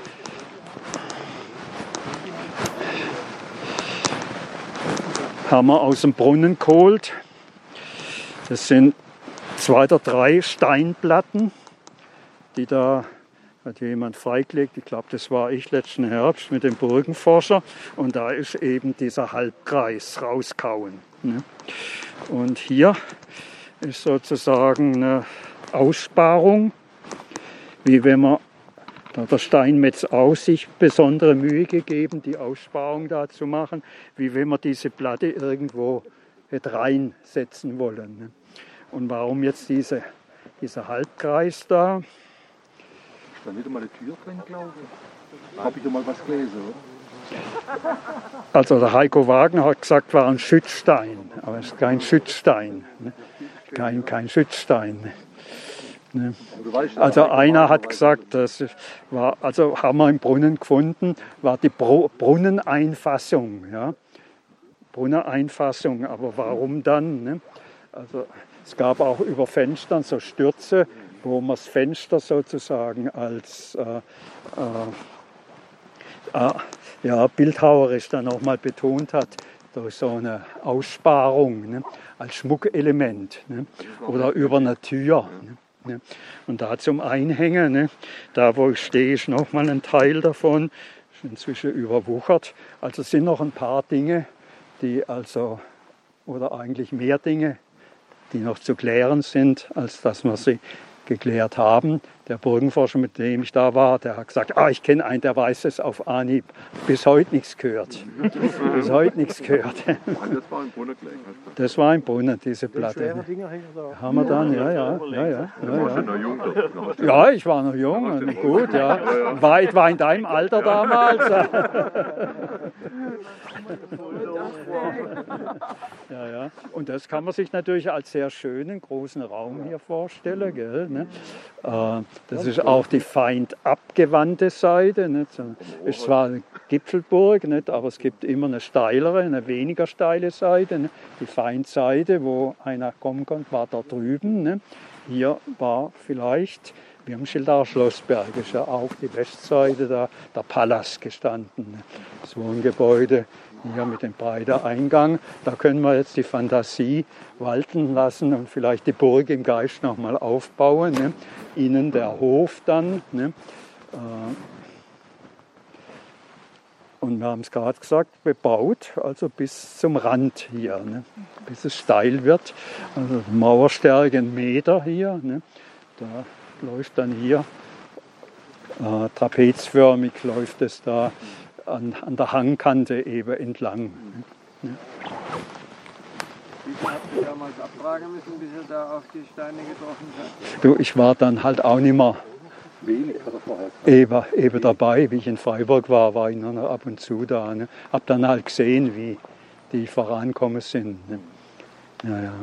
haben wir aus dem Brunnen geholt. Das sind zwei oder drei Steinplatten, die da hat jemand freigelegt. Ich glaube, das war ich letzten Herbst mit dem Burgenforscher. Und da ist eben dieser Halbkreis rauskauen. Ne? Und hier ist sozusagen eine Aussparung, wie wenn man, da hat der Steinmetz auch sich besondere Mühe gegeben, die Aussparung da zu machen, wie wenn man diese Platte irgendwo hätte reinsetzen wollen. Ne? Und warum jetzt diese, dieser Halbkreis da? Ist da nicht einmal eine Tür drin, glaube ich? Habe ich einmal was gelesen, oder? Also der Heiko Wagner hat gesagt, war ein Schützstein, aber es ist kein Schützstein. Ne? Kein, kein Schützstein. Ne? Also einer hat gesagt, das war, also haben wir im Brunnen gefunden, war die Brunneneinfassung. Ja? Brunneneinfassung, aber warum dann? Ne? Also es gab auch über Fenstern so Stürze, wo man das Fenster sozusagen als äh, äh, äh, ja, bildhauerisch dann auch mal betont hat, durch so eine Aussparung, ne? Als Schmuckelement, ne? Oder über eine Tür. Ne? Und da zum Einhängen, ne? Da wo ich stehe, ist noch mal ein Teil davon, ist inzwischen überwuchert. Also es sind noch ein paar Dinge, die also, oder eigentlich mehr Dinge, die noch zu klären sind, als dass wir sie geklärt haben. Der Burgenforscher, mit dem ich da war, der hat gesagt, ah, ich kenne einen, der weiß es auf Anhieb. Bis heute nichts gehört. Bis heute nichts gehört. Das war im Brunnen gelegen. Das war im Brunnen, diese Platte. Haben wir dann, ja, ja. Ja, ja, Du warst ja noch jung. Da. ja ich war noch jung und gut, ja. War etwa in deinem Alter damals. Ja, ja. Und das kann man sich natürlich als sehr schönen, großen Raum hier vorstellen. Gell, ne? äh, das ist auch die feindabgewandte Seite. Nicht? Es ist zwar eine Gipfelburg, nicht? Aber es gibt immer eine steilere, eine weniger steile Seite. Nicht? Die Feindseite, wo einer kommen konnte, war da drüben. Nicht? Hier war vielleicht, wie am Schildacher Schlossberg, ist ja auch die Westseite da, der Palast gestanden. Nicht? Das Wohngebäude. Hier mit dem breiten Eingang, da können wir jetzt die Fantasie walten lassen und vielleicht die Burg im Geist nochmal aufbauen. Ne? Innen der Hof dann. Ne? Und wir haben es gerade gesagt, bebaut, also bis zum Rand hier, ne? Bis es steil wird. Also Mauerstärke ein Meter hier. Ne? Da läuft dann hier, äh, trapezförmig läuft es da. An, an der Hangkante eben entlang. Wie viel habt ihr damals abtragen müssen, bis ihr da auf die Steine getroffen seid? Du, ich war dann halt auch nicht mehr eben, eben dabei. Wie ich in Freiburg war, war ich noch ab und zu da. Ne? Hab dann halt gesehen, wie die vorankommen sind. Ne? Ja, ja.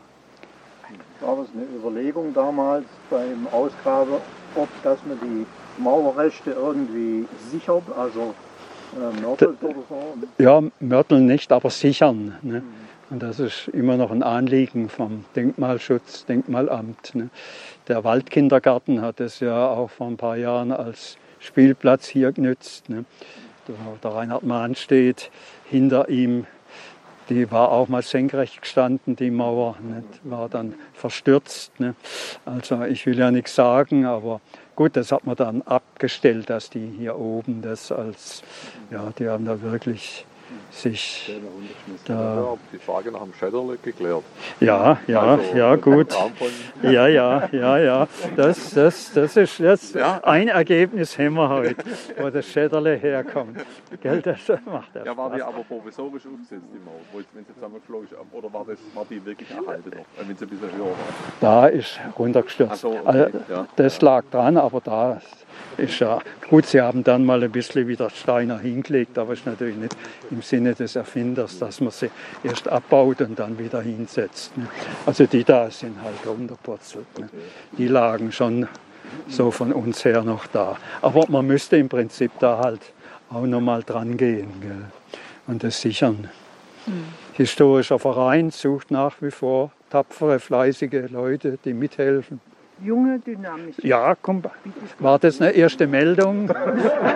War das eine Überlegung damals beim Ausgraben, ob dass man die Mauerreste irgendwie sichert, also äh, mörtelt oder so? Ja, mörteln nicht, aber sichern. Ne? Und das ist immer noch ein Anliegen vom Denkmalschutz, Denkmalamt. Ne? Der Waldkindergarten hat es ja auch vor ein paar Jahren als Spielplatz hier genützt. Ne? Der, der Reinhard Mahn steht hinter ihm. Die war auch mal senkrecht gestanden, die Mauer, ne? War dann verstürzt. Ne? Also ich will ja nichts sagen, aber gut, das hat man dann abgestellt, dass die hier oben das als, ja, die haben da wirklich sich da... Die Frage nach dem Schädderle geklärt. Ja, ja, also, ja, gut. Ja, ja, ja, ja. Das, das, das ist jetzt ja. Ein Ergebnis haben wir heute, wo das Schädderle herkommt. Gell, das macht ja, war die aber provisorisch aufgesetzt, die Mauer, wenn sie zusammengeflogen ist? Oder war, das, war die wirklich erhalten noch, wenn sie ein bisschen höher war? Da ist runtergestürzt. So, okay. Also, ja. Das lag dran, aber da ist ja gut, sie haben dann mal ein bisschen wieder Steine hingelegt, aber ist natürlich nicht im Sinne des Erfinders, dass man sie erst abbaut und dann wieder hinsetzt. Ne? Also die da sind halt runterpurzelt. Ne? Die lagen schon so von uns her noch da. Aber man müsste im Prinzip da halt auch nochmal dran gehen, gell? Und das sichern. Mhm. Historischer Verein sucht nach wie vor tapfere, fleißige Leute, die mithelfen. Junge, dynamisch. Ja, komm, war das eine erste Meldung? Genau.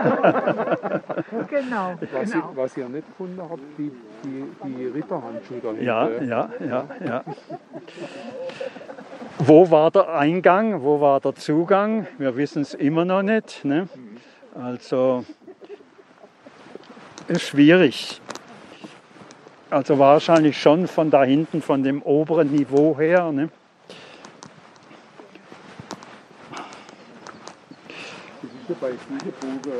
Was, genau. ich, was ihr nicht gefunden habt, die, die, die Ritterhandschuhe dahinter. Ja, ja, ja, ja. Wo war der Eingang, wo war der Zugang? Wir wissen es immer noch nicht. Ne? Also, ist schwierig. Also wahrscheinlich schon von da hinten, von dem oberen Niveau her. Ne? Bei Fliegeburgen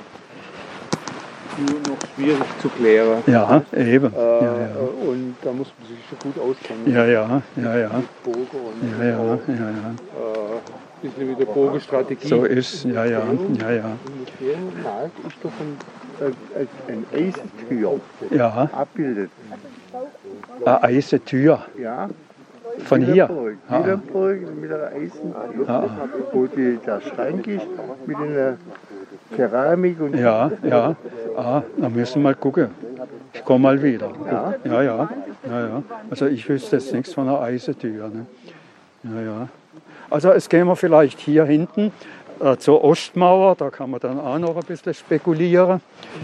äh, nur noch schwierig zu klären. Ja, eben. Äh, ja, ja. Und da muss man sich schon gut auskennen. Ja, ja, ja, ja. Burgen und ja, ja, auch, ja, ja. Äh, ein bisschen mit der Bogenstrategie. So ist, ja, ja, ja, ja. Im Markt ist doch ein, ein, ein Eisentür ja. abbildet. Eine Eisentür. Ja. Von hier? Wielenburg mit einer Eisentür, ah. wo die, der Schrank ist, mit einer Keramik und... Ja, ja. Ah, da müssen wir mal gucken. Ich komme mal wieder. Ja? Ja, ja, ja, ja. Also ich wüsste jetzt nichts von einer Eisentür. Ne? Ja, ja. Also es gehen wir vielleicht hier hinten äh, zur Ostmauer, da kann man dann auch noch ein bisschen spekulieren.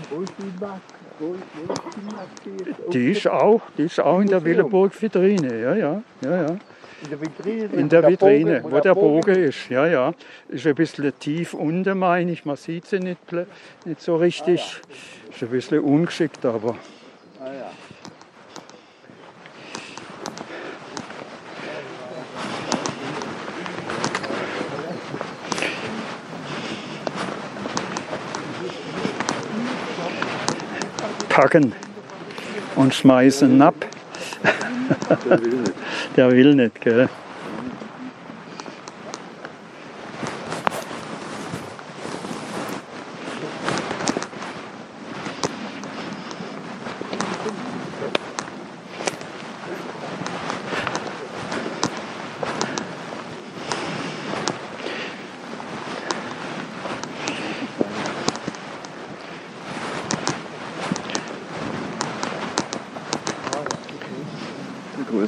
Die ist auch, die ist auch in der Willeburg-Vitrine, ja, ja, ja, ja. In der Vitrine, in der Vitrine wo der Bogen ist, ja, ja. Ist ein bisschen tief unten, meine ich, man sieht sie nicht, nicht so richtig. Ist ein bisschen ungeschickt, aber... Ah, ja. Packen und schmeißen ab. Der will nicht. Der will nicht, gell?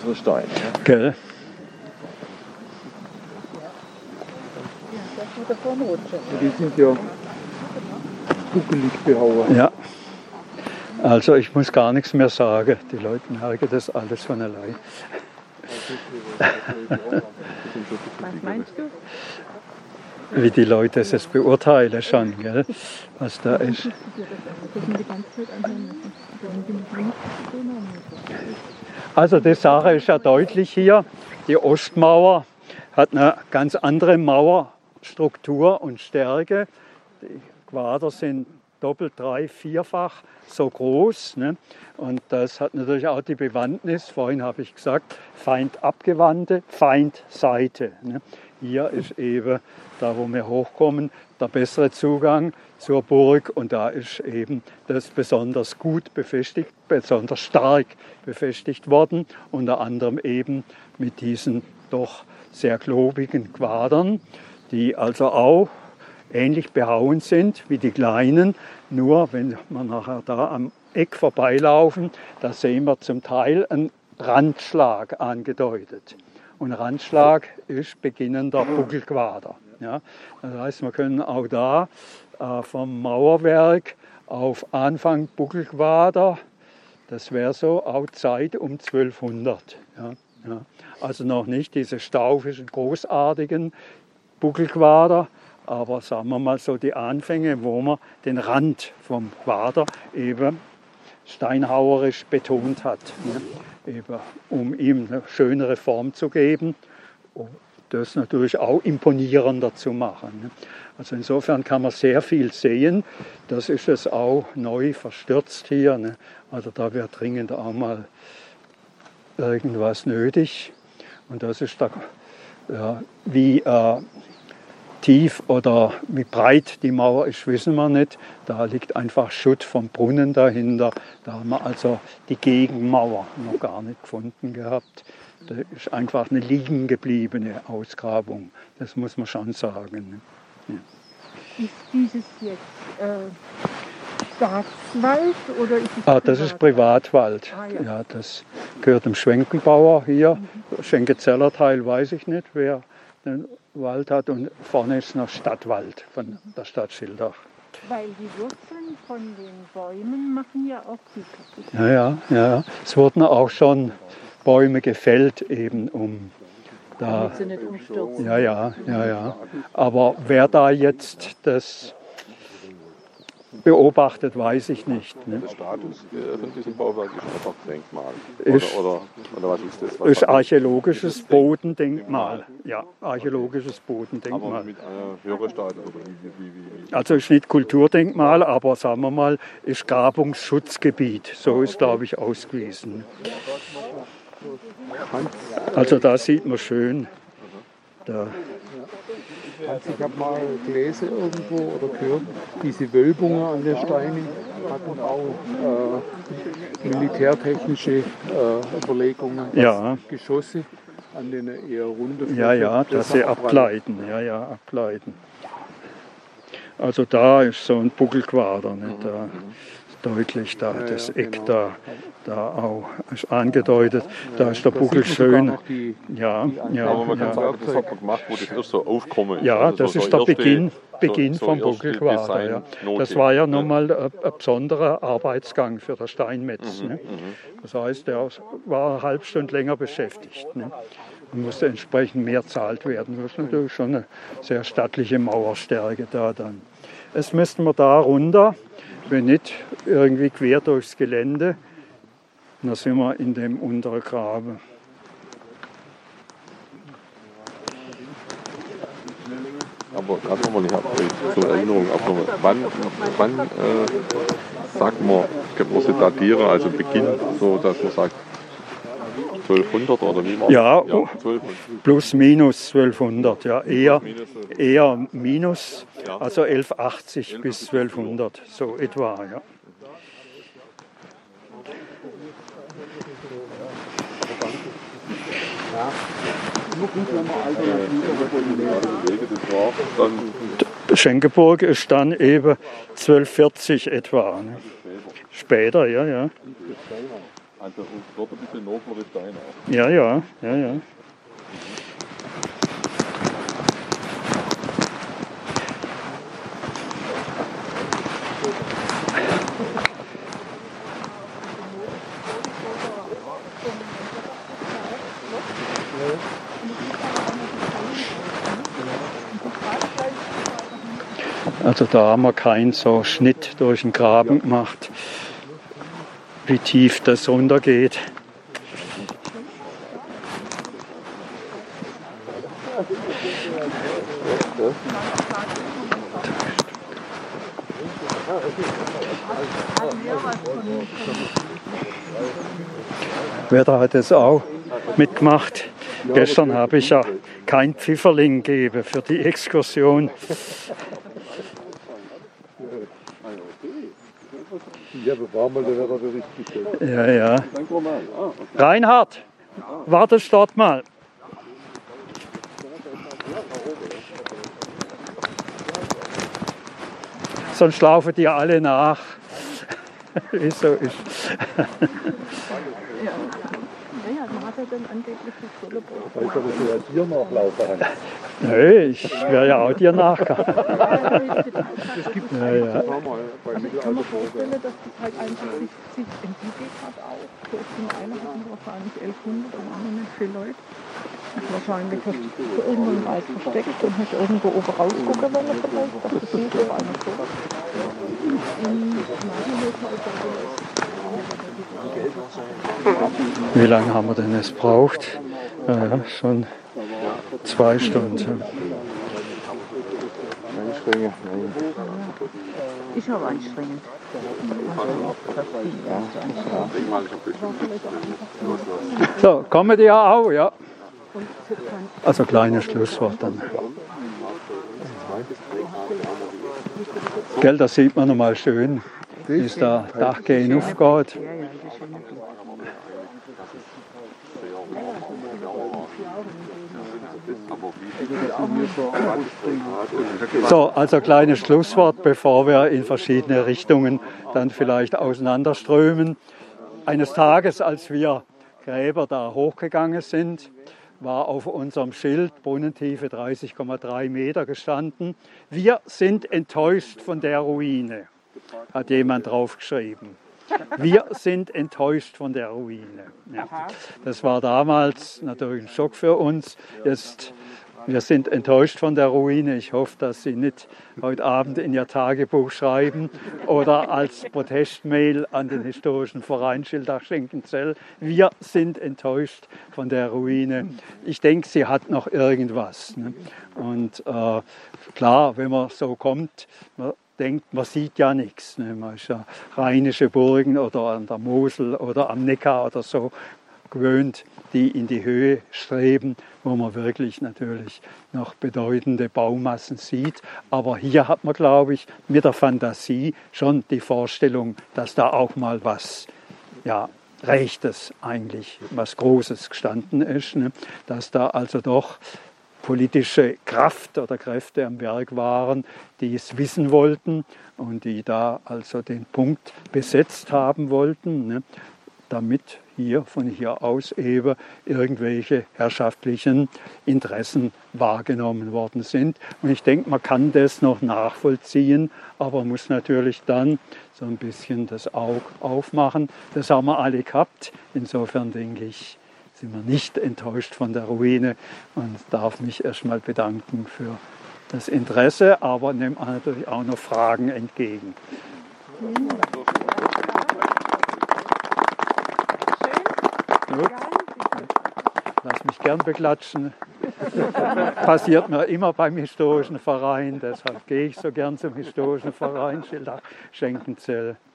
größere Steine. Ja. Gell? Die sind ja buckelig behauen. Ja. Also ich muss gar nichts mehr sagen. Die Leute merken das alles von allein. Was meinst du? Wie die Leute es beurteilen schon, gell? Was da ist. Also die Sache ist ja deutlich hier. Die Ostmauer hat eine ganz andere Mauerstruktur und Stärke. Die Quader sind doppelt, drei, vierfach so groß. Ne? Und das hat natürlich auch die Bewandtnis, vorhin habe ich gesagt, Feindabgewandte, Feindseite. Ne? Hier ist eben, da wo wir hochkommen, der bessere Zugang zur Burg und da ist eben das besonders gut befestigt, besonders stark befestigt worden, unter anderem eben mit diesen doch sehr klobigen Quadern, die also auch ähnlich behauen sind wie die kleinen, nur wenn wir nachher da am Eck vorbeilaufen, da sehen wir zum Teil einen Randschlag angedeutet. Und Randschlag ist beginnender Buckelquader. Ja. Das heißt, wir können auch da äh, vom Mauerwerk auf Anfang Buckelquader, das wäre so auch Zeit um zwölfhundert. Ja. Ja. Also noch nicht diese staufischen, großartigen Buckelquader, aber sagen wir mal so die Anfänge, wo man den Rand vom Quader eben steinhauerisch betont hat, ne? Eben, um ihm eine schönere Form zu geben, um das natürlich auch imponierender zu machen. Ne? Also insofern kann man sehr viel sehen. Das ist es auch neu verstürzt hier. Ne? Also da wäre dringend auch mal irgendwas nötig. Und das ist da, ja, wie äh, tief oder wie breit die Mauer ist, wissen wir nicht. Da liegt einfach Schutt vom Brunnen dahinter. Da haben wir also die Gegenmauer noch gar nicht gefunden gehabt. Das ist einfach eine liegen gebliebene Ausgrabung. Das muss man schon sagen. Ja. Ist dieses jetzt äh, Staatswald oder ist es ah, das ist Privatwald. Ah, ja. Ja, das gehört dem Schwenkenbauer hier. Mhm. Schenkezeller Teil weiß ich nicht, wer den Wald hat. Und vorne ist noch Stadtwald von der Stadt Schildach. Weil die Wurzeln von den Bäumen machen ja auch viel kaputt. Ja, ja, ja. Es wurden auch schon Bäume gefällt, eben um da. Damit sie nicht umstürzen. Ja, ja, ja, ja. Aber wer da jetzt das beobachtet, weiß ich nicht. Ne? Der Status von diesem Bauwerk ist einfach Denkmal. Ist, oder, oder, oder was ist das? Was ist archäologisches Bodendenkmal. Ja, archäologisches Bodendenkmal. Aber mit einer höheren Status? Oder wie, wie, wie, wie? Also ist nicht Kulturdenkmal, aber sagen wir mal, ist Grabungsschutzgebiet. So ist, glaube ich, ausgewiesen. Also da sieht man schön. Da. Also ich habe mal gelesen irgendwo oder gehört, diese Wölbungen an den Steinen hatten auch äh, militärtechnische äh, Überlegungen, ja. Geschosse an den eher runden Ja, ja, dass sie abgleiten. Ja, ja, abgleiten. Also da ist so ein Buckelquader, ne, da deutlich, da ja, das ja, Eck genau. da, da auch ist angedeutet. Da ist der Buckel schön. Die, ja, die ja, Aber man kann ja. sagen, das hat man gemacht, wo das erst so aufkommen ist. Ja, also das so, ist so der erste, Beginn, Beginn so, so vom erste Buckelquader. Ja. Designnote, Das war ja ne? nochmal ein, ein besonderer Arbeitsgang für den Steinmetz. Mhm, Ne? Das heißt, der war eine halbe Stunde länger beschäftigt. Ne? Und musste entsprechend mehr zahlt werden. Das ist natürlich schon eine sehr stattliche Mauerstärke da dann. Jetzt müssten wir da runter, wenn nicht irgendwie quer durchs Gelände. Und da sind wir in dem unteren Graben. Aber gerade nochmal, ich habe zur Erinnerung auch nochmal, wann, wann äh, sagt man, kann man sie datieren, also Beginn, so dass man sagt zwölfhundert oder wie war Ja, das? Ja, zwölfhundert. plus minus zwölfhundert, ja, eher, eher minus, also elfhundertachtzig bis zwölfhundert, so etwa, ja. Schenkeburg ist dann eben zwölfhundertvierzig etwa. Ne? Später, ja, ja. Also dort ein bisschen noblere Steine auch. Ja, ja, ja, ja. Also da haben wir keinen so Schnitt durch den Graben gemacht, wie tief das runtergeht. Wetter hat es auch mitgemacht. Gestern habe ich ja kein Pfifferling gegeben für die Exkursion. Ja, bevor mal der Wetter richtig geht. Ja, ja. Reinhard, wartest dort mal. Sonst laufen die alle nach, wie es so ist. Weißt du, dass du ja dir nachlaufen hast? Nö, ich wäre ja auch dir nachgegangen. Das gibt es ja, ja. ein paar Mal bei Ich kann mir Mittelalter. vorstellen, dass das halt einfach sich, sich entwickelt hat auch. So zum einen hatten wir wahrscheinlich elfhundert, da waren noch nicht viele Leute. Und wahrscheinlich hast du irgendwo im Wald versteckt und hast irgendwo oben rausgucken wollen vielleicht, dass das nicht auf einer so. Wie lange haben wir denn es braucht? Ja, ja, schon zwei Stunden. Ist aber anstrengend. So, kommen die ja auch, ja. Also kleines Schlusswort dann. Gell, das sieht man nochmal schön, wie es da Dachgehen aufgeht. So, also kleines Schlusswort, bevor wir in verschiedene Richtungen dann vielleicht auseinanderströmen. Eines Tages, als wir Gräber da hochgegangen sind, war auf unserem Schild Brunnentiefe dreißig Komma drei Meter gestanden. Wir sind enttäuscht von der Ruine, hat jemand draufgeschrieben. Wir sind enttäuscht von der Ruine. Ja. Das war damals natürlich ein Schock für uns. Jetzt, wir sind enttäuscht von der Ruine. Ich hoffe, dass Sie nicht heute Abend in Ihr Tagebuch schreiben oder als Protestmail an den historischen Verein Schildach-Schenkenzell. Wir sind enttäuscht von der Ruine. Ich denke, sie hat noch irgendwas. Ne? Und äh, klar, wenn man so kommt, man denkt, man sieht ja nichts. Ne? Man ist ja rheinische Burgen oder an der Mosel oder am Neckar oder so gewöhnt, die in die Höhe streben, wo man wirklich natürlich noch bedeutende Baumassen sieht. Aber hier hat man, glaube ich, mit der Fantasie schon die Vorstellung, dass da auch mal was, ja, Rechtes eigentlich, was Großes gestanden ist. Ne? Dass da also doch politische Kraft oder Kräfte am Werk waren, die es wissen wollten und die da also den Punkt besetzt haben wollten, ne? Damit hier von hier aus eben irgendwelche herrschaftlichen Interessen wahrgenommen worden sind. Und ich denke, man kann das noch nachvollziehen, aber muss natürlich dann so ein bisschen das Auge aufmachen. Das haben wir alle gehabt. Insofern denke ich, sind wir nicht enttäuscht von der Ruine und darf mich erstmal bedanken für das Interesse, aber nehme natürlich auch noch Fragen entgegen. Gut. Lass mich gern beklatschen. Passiert mir immer beim historischen Verein, deshalb gehe ich so gern zum historischen Verein Schildach-Schenkenzell.